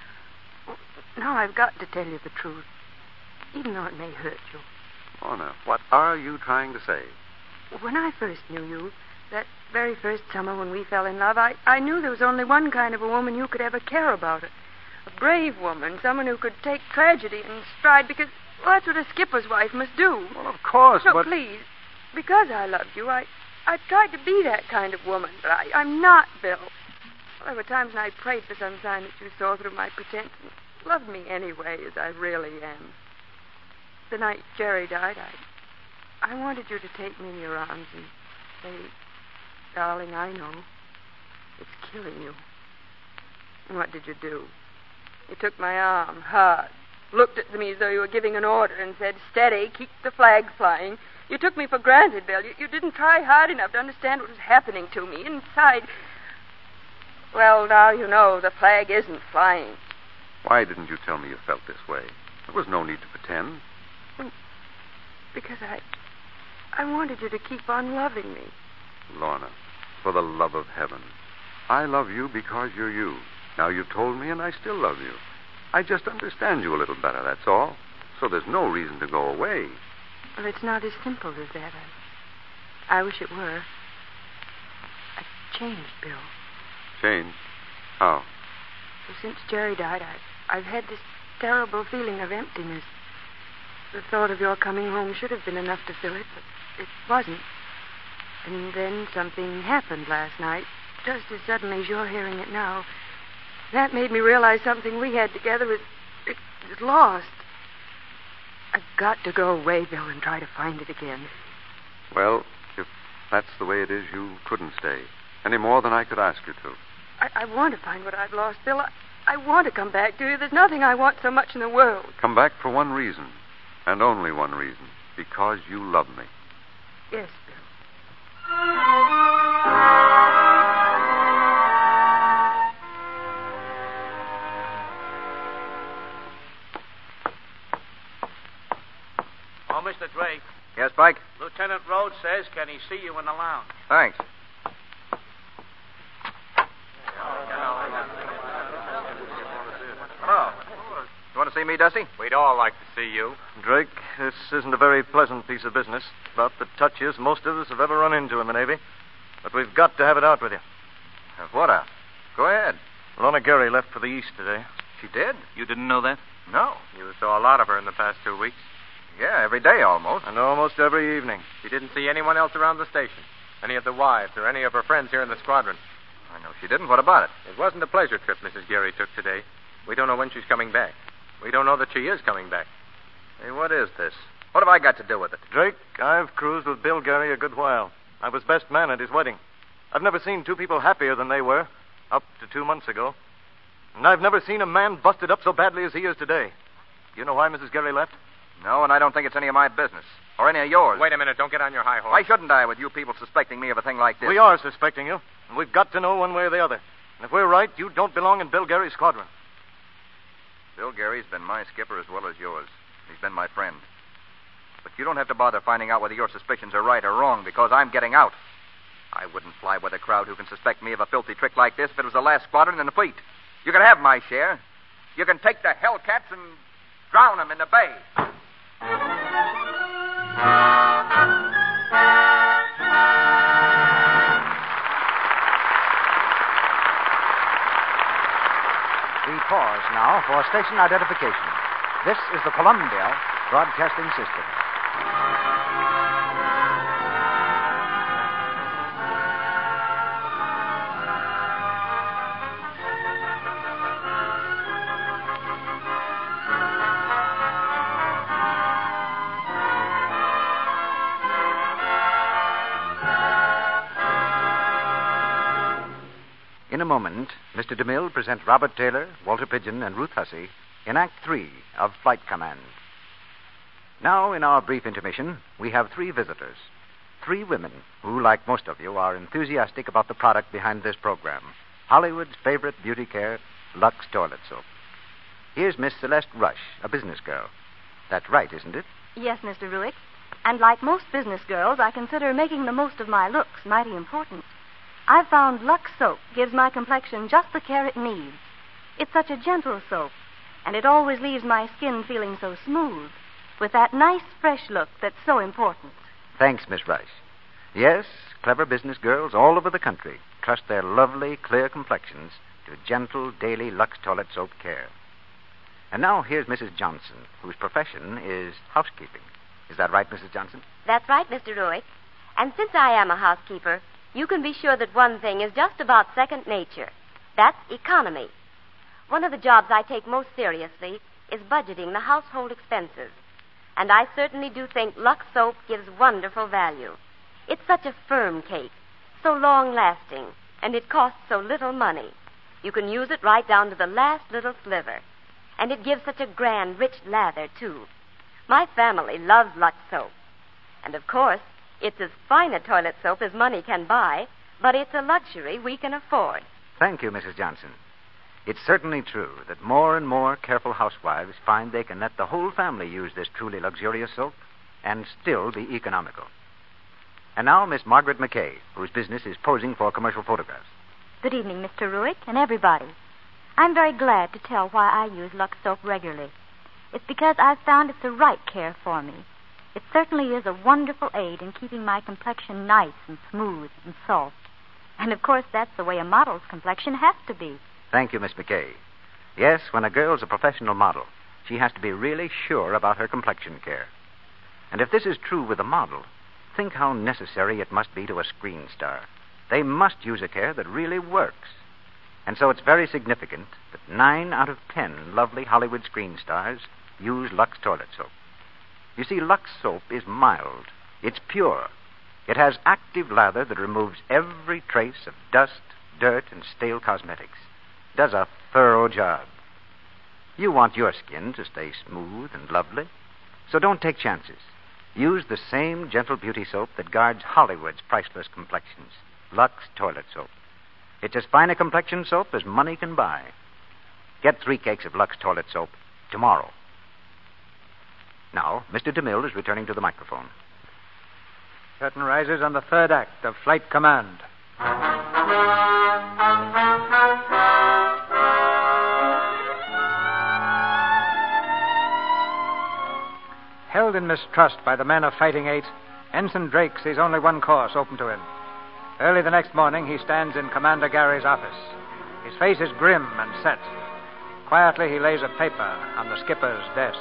Now I've got to tell you the truth, even though it may hurt you. Oh, now, what are you trying to say? When I first knew you, that very first summer when we fell in love, I, I knew there was only one kind of a woman you could ever care about. A, a brave woman, someone who could take tragedy in stride, because, well, that's what a skipper's wife must do. Well, of course, no, but... please, because I loved you, I, I tried to be that kind of woman, but I, I'm not, Bill. Well, there were times when I prayed for some sign that you saw through my pretense and loved me anyway as I really am. The night Jerry died, I, I wanted you to take me in your arms and say, darling, I know it's killing you. And what did you do? You took my arm hard, looked at me as though you were giving an order, and said, steady, keep the flag flying. You took me for granted, Bill. You, you didn't try hard enough to understand what was happening to me inside. Well, now you know the flag isn't flying. Why didn't you tell me you felt this way? There was no need to pretend. Because I... I wanted you to keep on loving me. Lorna, for the love of heaven, I love you because you're you. Now you've told me, and I still love you. I just understand you a little better, that's all. So there's no reason to go away. Well, it's not as simple as that. I, I wish it were. I've changed, Bill. Changed? How? So since Jerry died, I, I've had this terrible feeling of emptiness. The thought of your coming home should have been enough to fill it, but it wasn't. And then something happened last night, just as suddenly as you're hearing it now. That made me realize something we had together was, it, was lost. I've got to go away, Bill, and try to find it again. Well, if that's the way it is, you couldn't stay. Any more than I could ask you to. I, I want to find what I've lost, Bill. I, I want to come back to you. There's nothing I want so much in the world. Come back for one reason, and only one reason. Because you love me. Yes, Bill. Oh, Mister Drake. Yes, Pike? Lieutenant Rhodes says, can he see you in the lounge? Thanks. Oh. You want to see me, Dusty? We'd all like to see you. Drake, this isn't a very pleasant piece of business. About the touchiest most of us have ever run into in the Navy. But we've got to have it out with you. What out? Go ahead. Lorna Gary left for the East today. She did? You didn't know that? No. You saw a lot of her in the past two weeks. Yeah, every day almost. And almost every evening. She didn't see anyone else around the station. Any of the wives or any of her friends here in the squadron. I know she didn't. What about it? It wasn't a pleasure trip Missus Gary took today. We don't know when she's coming back. We don't know that she is coming back. Hey, what is this? What have I got to do with it? Drake, I've cruised with Bill Gary a good while. I was best man at his wedding. I've never seen two people happier than they were, up to two months ago. And I've never seen a man busted up so badly as he is today. You know why Missus Gary left? No, and I don't think it's any of my business. Or any of yours. Wait a minute. Don't get on your high horse. Why shouldn't I, with you people suspecting me of a thing like this? We are suspecting you. And we've got to know one way or the other. And if we're right, you don't belong in Bill Gary's squadron. Bill Gary's been my skipper as well as yours. He's been my friend. But you don't have to bother finding out whether your suspicions are right or wrong, because I'm getting out. I wouldn't fly with a crowd who can suspect me of a filthy trick like this if it was the last squadron in the fleet. You can have my share. You can take the Hellcats and drown them in the bay. We pause now for station identification. This is the Columbia Broadcasting System. In a moment, Mister DeMille presents Robert Taylor, Walter Pigeon, and Ruth Hussey in Act Three of Flight Command. Now, in our brief intermission, we have three visitors. Three women who, like most of you, are enthusiastic about the product behind this program, Hollywood's favorite beauty care, Lux Toilet Soap. Here's Miss Celeste Rush, a business girl. That's right, isn't it? Yes, Mister Ruick. And like most business girls, I consider making the most of my looks mighty important. I've found Lux Soap gives my complexion just the care it needs. It's such a gentle soap, and it always leaves my skin feeling so smooth, with that nice, fresh look that's so important. Thanks, Miss Rush. Yes, clever business girls all over the country trust their lovely, clear complexions to gentle, daily Lux Toilet Soap care. And now here's Missus Johnson, whose profession is housekeeping. Is that right, Missus Johnson? That's right, Mister Ruick. And since I am a housekeeper, you can be sure that one thing is just about second nature. That's economy. One of the jobs I take most seriously is budgeting the household expenses. And I certainly do think Lux Soap gives wonderful value. It's such a firm cake, so long-lasting, and it costs so little money. You can use it right down to the last little sliver. And it gives such a grand, rich lather, too. My family loves Lux Soap. And, of course, it's as fine a toilet soap as money can buy, but it's a luxury we can afford. Thank you, Missus Johnson. It's certainly true that more and more careful housewives find they can let the whole family use this truly luxurious soap and still be economical. And now, Miss Margaret McKay, whose business is posing for commercial photographs. Good evening, Mister Ruick, and everybody. I'm very glad to tell why I use Lux Soap regularly. It's because I've found it's the right care for me. It certainly is a wonderful aid in keeping my complexion nice and smooth and soft. And, of course, that's the way a model's complexion has to be. Thank you, Miss McKay. Yes, when a girl's a professional model, she has to be really sure about her complexion care. And if this is true with a model, think how necessary it must be to a screen star. They must use a care that really works. And so it's very significant that nine out of ten lovely Hollywood screen stars use Lux Toilet Soap. You see, Lux Soap is mild. It's pure. It has active lather that removes every trace of dust, dirt, and stale cosmetics. Does a thorough job. You want your skin to stay smooth and lovely, so don't take chances. Use the same gentle beauty soap that guards Hollywood's priceless complexions, Lux Toilet Soap. It's as fine a complexion soap as money can buy. Get three cakes of Lux Toilet Soap tomorrow. Now, Mister DeMille is returning to the microphone. Curtain rises on the third act of Flight Command. Held in mistrust by the men of Fighting Eight, Ensign Drake sees only one course open to him. Early the next morning, he stands in Commander Gary's office. His face is grim and set. Quietly, he lays a paper on the skipper's desk.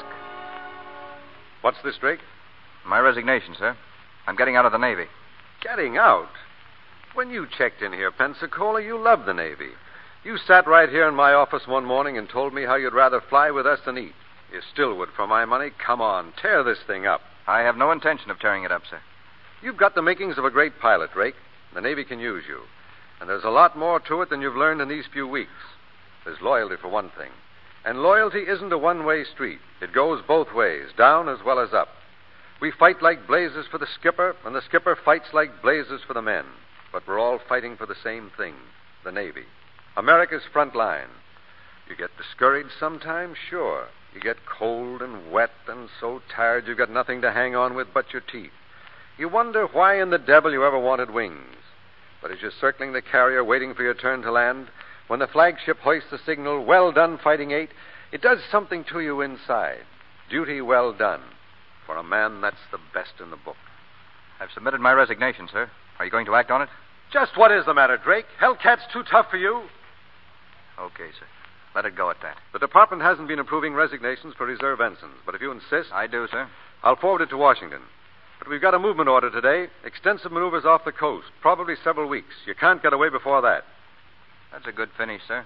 What's this, Drake? My resignation, sir. I'm getting out of the Navy. Getting out? When you checked in here, Pensacola, you loved the Navy. You sat right here in my office one morning and told me how you'd rather fly with us than eat. You still would for my money. Come on, tear this thing up. I have no intention of tearing it up, sir. You've got the makings of a great pilot, Drake. The Navy can use you. And there's a lot more to it than you've learned in these few weeks. There's loyalty, for one thing. And loyalty isn't a one-way street. It goes both ways, down as well as up. We fight like blazes for the skipper, and the skipper fights like blazes for the men. But we're all fighting for the same thing, the Navy. America's front line. You get discouraged sometimes, sure. You get cold and wet and so tired you've got nothing to hang on with but your teeth. You wonder why in the devil you ever wanted wings. But as you're circling the carrier waiting for your turn to land, when the flagship hoists the signal, "Well done, Fighting Eight," it does something to you inside. Duty well done. For a man, that's the best in the book. I've submitted my resignation, sir. Are you going to act on it? Just what is the matter, Drake? Hellcat's too tough for you? Okay, sir. Let it go at that. The department hasn't been approving resignations for reserve ensigns, but if you insist... I do, sir. I'll forward it to Washington. But we've got a movement order today. Extensive maneuvers off the coast. Probably several weeks. You can't get away before that. That's a good finish, sir.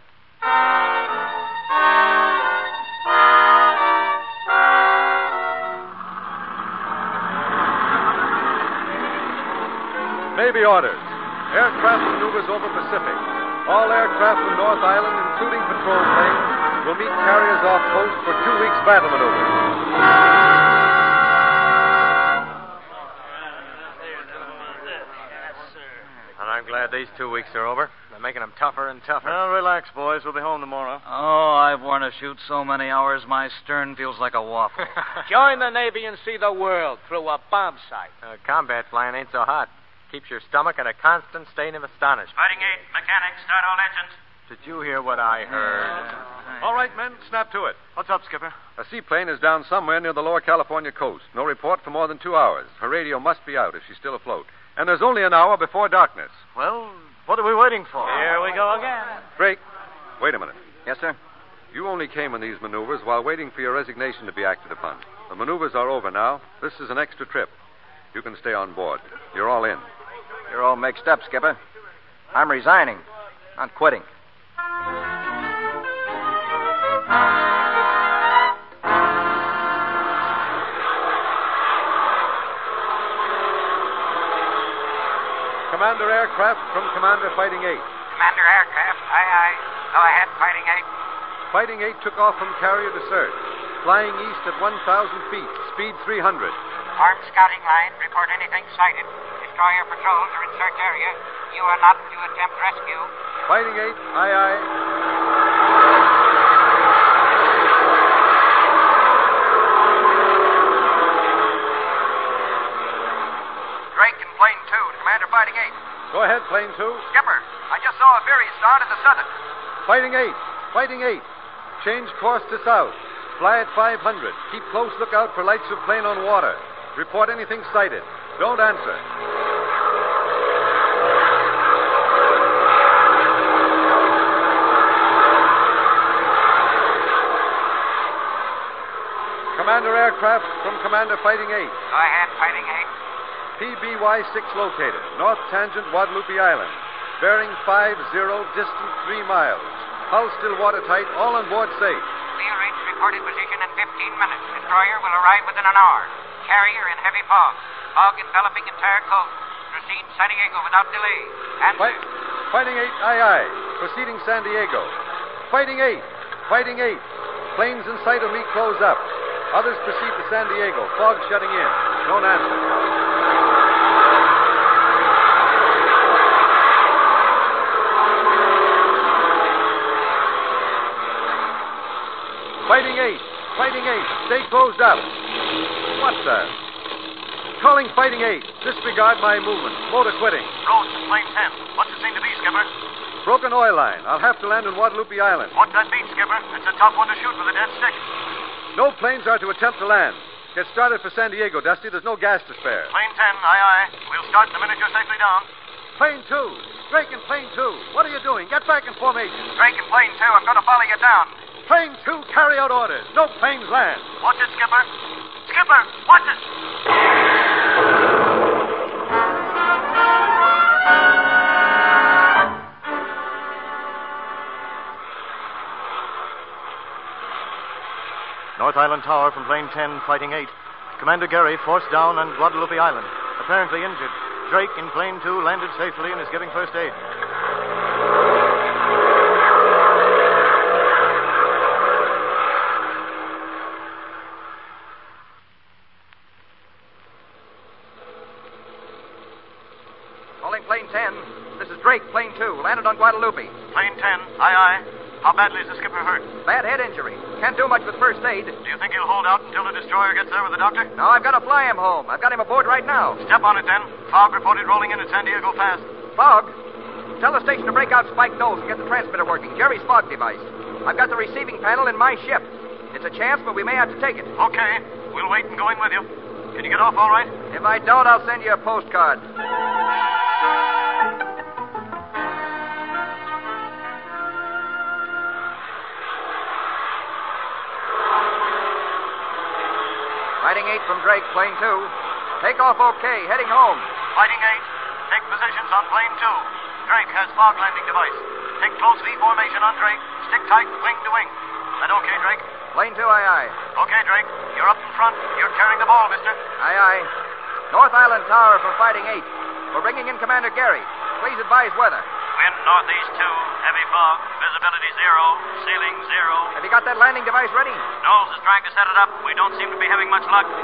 Navy orders. Aircraft maneuvers over Pacific. All aircraft from North Island, including patrol planes, will meet carriers off post for two weeks' battle maneuvers. And I'm glad these two weeks are over. They're making them tougher and tougher. Well, relax, boys. We'll be home tomorrow. Oh, I've worn a chute so many hours, my stern feels like a waffle. Join the Navy and see the world through a bomb sight. Uh, combat flying ain't so hot. Keeps your stomach in a constant state of astonishment. Fighting eight, mechanics, start all engines. Did you hear what I heard? All right, men, snap to it. What's up, Skipper? A seaplane is down somewhere near the lower California coast. No report for more than two hours. Her radio must be out if she's still afloat. And there's only an hour before darkness. Well, what are we waiting for? Here we go again. Drake, wait a minute. Yes, sir? You only came on these maneuvers while waiting for your resignation to be acted upon. The maneuvers are over now. This is an extra trip. You can stay on board. You're all in. You're all mixed up, Skipper. I'm resigning, not quitting. Commander Aircraft from Commander Fighting eight. Commander Aircraft, aye, aye. Go ahead, Fighting eight. Fighting eight took off from carrier to search, flying east at one thousand feet, speed three hundred. Armed scouting line, report anything sighted. Destroyer patrols are in search area. You are not to attempt rescue. Fighting eight, aye, aye. Drake in plane two, Commander Fighting eight. Go ahead, plane two. Skipper, I just saw a Veery star to the southern. Fighting eight, Fighting eight. Change course to south. Fly at five hundred. Keep close lookout for lights of plane on water. Report anything sighted. Don't answer. Commander Aircraft from Commander Fighting eight. Go ahead, Fighting eight. P B Y six located. North tangent, Guadalupe Island. Bearing five zero, distance three miles. Hull still watertight, all on board safe. We'll reach reported position in fifteen minutes. Destroyer will arrive within an hour. Carrier in heavy fog. Fog enveloping entire coast. Proceed San Diego without delay. Answer. Fight, Fighting eight, aye, aye. Proceeding San Diego. Fighting eight, Fighting eight. Planes in sight of me close up. Others proceed to San Diego. Fog shutting in. Don't answer. Fighting eight, Fighting eight. Stay closed up. What's that? Calling Fighting eight. Disregard my movement. Motor quitting. Rhodes, plane ten. What's it seem to be, Skipper? Broken oil line. I'll have to land on Guadalupe Island. What's that mean, Skipper? It's a tough one to shoot with a dead stick. No planes are to attempt to land. Get started for San Diego, Dusty. There's no gas to spare. Plane ten, aye, aye. We'll start the minute you're safely down. Plane two. Drake in plane two. What are you doing? Get back in formation. Drake in plane two. I'm going to follow you down. Plane two, carry out orders. No planes land. Watch it, Skipper. Skipper, watch it. North Island Tower from plane ten, Fighting eight. Commander Gary forced down on Guadalupe Island. Apparently injured. Drake in plane two landed safely and is giving first aid. Calling plane ten. This is Drake, plane two. Landed on Guadalupe. Plane ten, aye, aye. How badly is the skipper hurt? Bad head injury. Can't do much with first aid. Do you think he'll hold out until the destroyer gets there with the doctor? No, I've got to fly him home. I've got him aboard right now. Step on it, then. Fog reported rolling in at San Diego fast. Fog? Tell the station to break out Spike Knowles and get the transmitter working. Jerry's fog device. I've got the receiving panel in my ship. It's a chance, but we may have to take it. Okay. We'll wait and go in with you. Can you get off all right? If I don't, I'll send you a postcard. Fighting eight from Drake, plane two. Take off okay, heading home. Fighting eight, take positions on plane two. Drake has fog landing device. Take close V formation on Drake. Stick tight, wing to wing. That okay, Drake? Plane two, aye, aye. Okay, Drake. You're up in front. You're carrying the ball, mister. Aye, aye. North Island Tower from Fighting eight. We're bringing in Commander Gary. Please advise weather. We Wind northeast two. Heavy fog. Visibility zero. Ceiling zero. Have you got that landing device ready? Knowles is trying to set it up. We don't seem to be having much luck.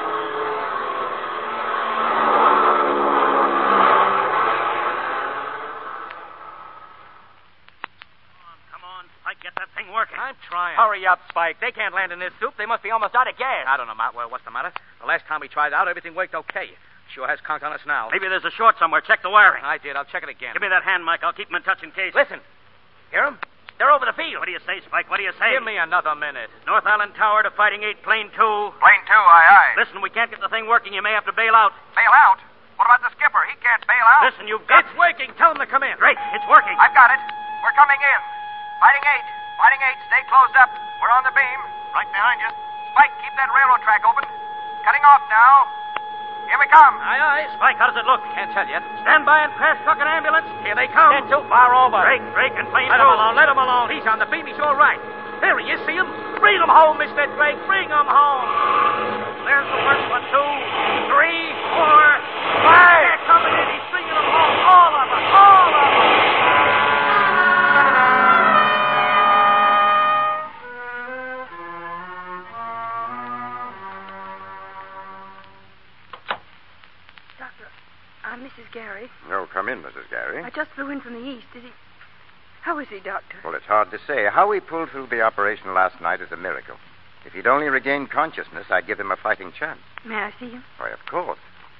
Get that thing working. I'm trying. Hurry up, Spike. They can't land in this soup. They must be almost out of gas. I don't know, Matt. Well, what's the matter? The last time we tried out, everything worked okay. Sure has conked on us now. Maybe there's a short somewhere. Check the wiring. I did. I'll check it again. Give me that hand, Mike. I'll keep him in touch in case. Listen. Hear him? They're over the field. What do you say, Spike? What do you say? Give me another minute. North Island Tower to Fighting Eight, Plane Two. Plane Two, aye, aye. Listen, we can't get the thing working. You may have to bail out. Bail out? What about the skipper? He can't bail out. Listen, you've got... It's working. Tell him to come in. Drake, it's working. I've got it. We're coming in. Fighting Eight. Fighting Eight, stay closed up. We're on the beam. Right behind you. Spike, keep that railroad track open. Cutting off now. Here we come. Aye, aye. Spike, how does it look? Can't tell yet. Stand by and crash truck and ambulance. Here they come. They're too far over. Drake, Drake, and Plane Let Two. him alone. Let him alone. He's on the beam. He's all right. There he is. See him? Bring him home, Mister Drake. Bring him home. There's the first one. Two, three, four, five. They're coming in. He's bringing them home. All of them. All of them. I'm Missus Gary. Oh, come in, Missus Gary. I just flew in from the east. Is he... How is he, Doctor? Well, it's hard to say. How he pulled through the operation last night is a miracle. If he'd only regained consciousness, I'd give him a fighting chance. May I see him? Why, of course.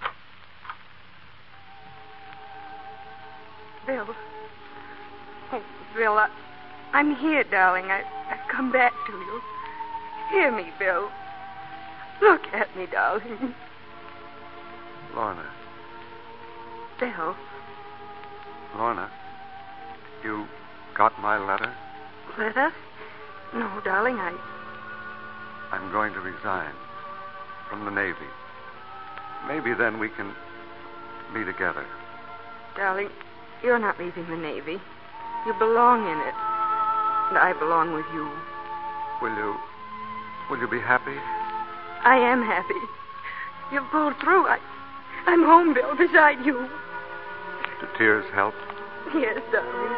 Bill. Oh, Bill, I... I'm here, darling. I... I've come back to you. Hear me, Bill. Look at me, darling. Lorna. Bill. Lorna, you got my letter? Letter? No, darling, I... I'm going to resign from the Navy. Maybe then we can be together. Darling, you're not leaving the Navy. You belong in it. And I belong with you. Will you... Will you be happy? I am happy. You've pulled through. I... I'm home, Bill, beside you. Do tears help? Yes, darling.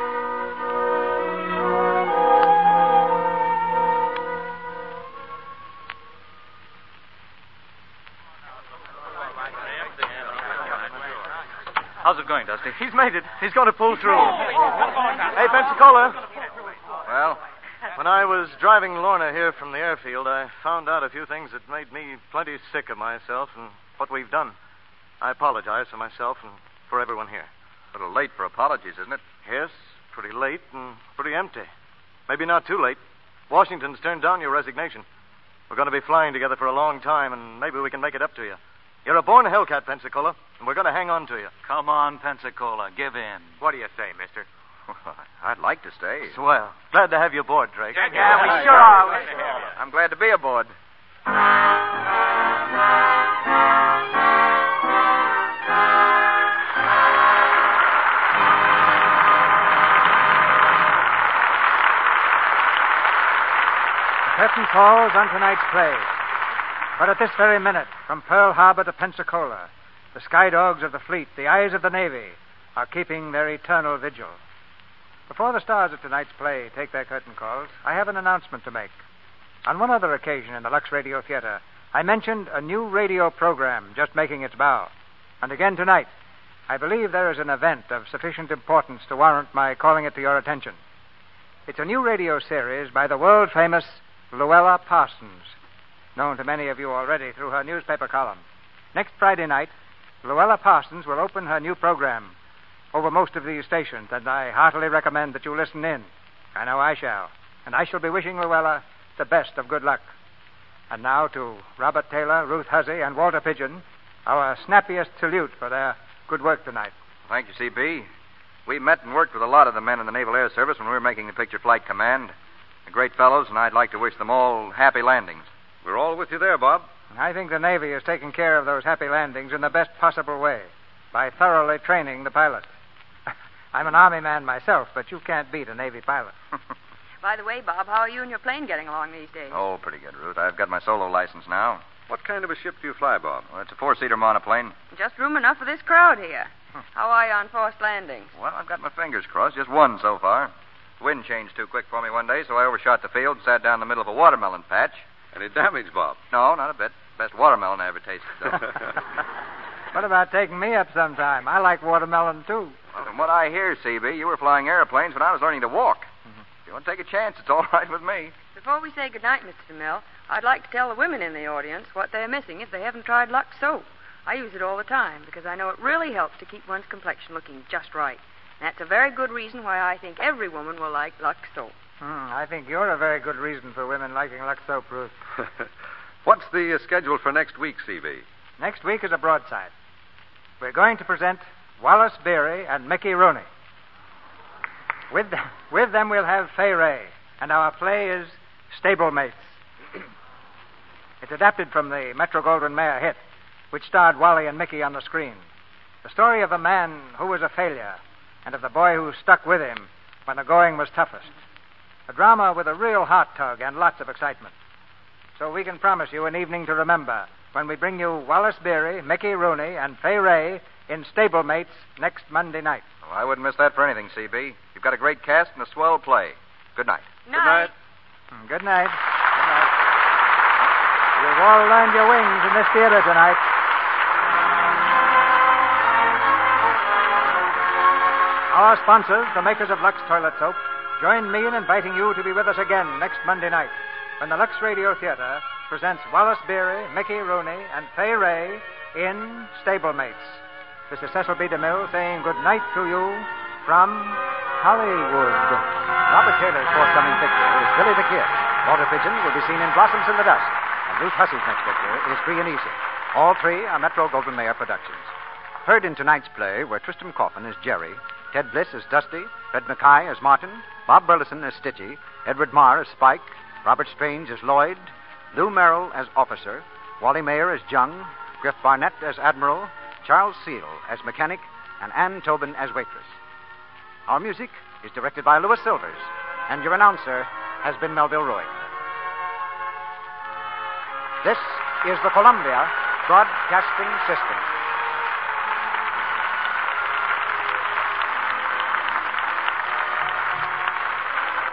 How's it going, Dusty? He's made it. He's going to pull through. Hey, Pensacola. Well? When I was driving Lorna here from the airfield, I found out a few things that made me plenty sick of myself and what we've done. I apologize for myself and for everyone here. A little late for apologies, isn't it? Yes, pretty late and pretty empty. Maybe not too late. Washington's turned down your resignation. We're going to be flying together for a long time, and maybe we can make it up to you. You're a born Hellcat, Pensacola, and we're going to hang on to you. Come on, Pensacola. Give in. What do you say, mister? I'd like to stay. Swell. Glad to have you aboard, Drake. Yeah, yeah, we sure are. I'm glad to be aboard. Curtain falls on tonight's play. But at this very minute, from Pearl Harbor to Pensacola, the sky dogs of the fleet, the eyes of the Navy, are keeping their eternal vigil. Before the stars of tonight's play take their curtain calls, I have an announcement to make. On one other occasion in the Lux Radio Theater, I mentioned a new radio program just making its bow. And again tonight, I believe there is an event of sufficient importance to warrant my calling it to your attention. It's a new radio series by the world-famous Luella Parsons, known to many of you already through her newspaper column. Next Friday night, Luella Parsons will open her new program over most of these stations, and I heartily recommend that you listen in. I know I shall. And I shall be wishing Luella the best of good luck. And now to Robert Taylor, Ruth Huzzy, and Walter Pigeon, our snappiest salute for their good work tonight. Thank you, C B. We met and worked with a lot of the men in the Naval Air Service when we were making the picture Flight Command. They're great fellows, and I'd like to wish them all happy landings. We're all with you there, Bob. I think the Navy is taking care of those happy landings in the best possible way by thoroughly training the pilots. I'm an Army man myself, but you can't beat a Navy pilot. By the way, Bob, how are you and your plane getting along these days? Oh, pretty good, Ruth. I've got my solo license now. What kind of a ship do you fly, Bob? Well, it's a four-seater monoplane. Just room enough for this crowd here. How are you on forced landings? Well, I've got my fingers crossed. Just one so far. The wind changed too quick for me one day, so I overshot the field and sat down in the middle of a watermelon patch. Any damage, Bob? No, not a bit. Best watermelon I ever tasted, though. What about taking me up sometime? I like watermelon, too. Well, from what I hear, C B, you were flying airplanes when I was learning to walk. Mm-hmm. If you want to take a chance, it's all right with me. Before we say goodnight, Mister DeMille, I'd like to tell the women in the audience what they're missing if they haven't tried Lux Soap. I use it all the time because I know it really helps to keep one's complexion looking just right. And that's a very good reason why I think every woman will like Lux Soap. Hmm, I think you're a very good reason for women liking Lux Soap, Ruth. What's the uh, schedule for next week, C B? Next week is a broadside. We're going to present Wallace Beery and Mickey Rooney. With them, with them we'll have Fay Ray, and our play is Stablemates. It's adapted from the Metro-Goldwyn-Mayer hit, which starred Wally and Mickey on the screen. The story of a man who was a failure and of the boy who stuck with him when the going was toughest. A drama with a real heart tug and lots of excitement. So we can promise you an evening to remember when we bring you Wallace Beery, Mickey Rooney, and Fay Ray in Stablemates next Monday night. Well, I wouldn't miss that for anything, C B. You've got a great cast and a swell play. Good night. Night. Good night. Mm, Good night. Good night. You've all learned your wings in this theater tonight. Our sponsors, the makers of Lux Toilet Soap, join me in inviting you to be with us again next Monday night when the Lux Radio Theater presents Wallace Beery, Mickey Rooney, and Fay Ray in Stablemates. This is Cecil B. DeMille saying good night to you from Hollywood. Robert Taylor's forthcoming picture is Billy the Kid. Walter Pigeon will be seen in Blossoms in the Dust. And Ruth Hussey's next picture is Free and Easy. All three are Metro-Goldwyn-Mayer productions. Heard in tonight's play were Tristram Coffin as Jerry, Ted Bliss as Dusty, Fred Mackay as Martin, Bob Burleson as Stitchy, Edward Marr as Spike, Robert Strange as Lloyd, Lou Merrill as Officer, Wally Mayer as Jung, Griff Barnett as Admiral, Charles Seal as Mechanic, and Ann Tobin as Waitress. Our music is directed by Louis Silvers, and your announcer has been Melville Ruick. This is the Columbia Broadcasting System.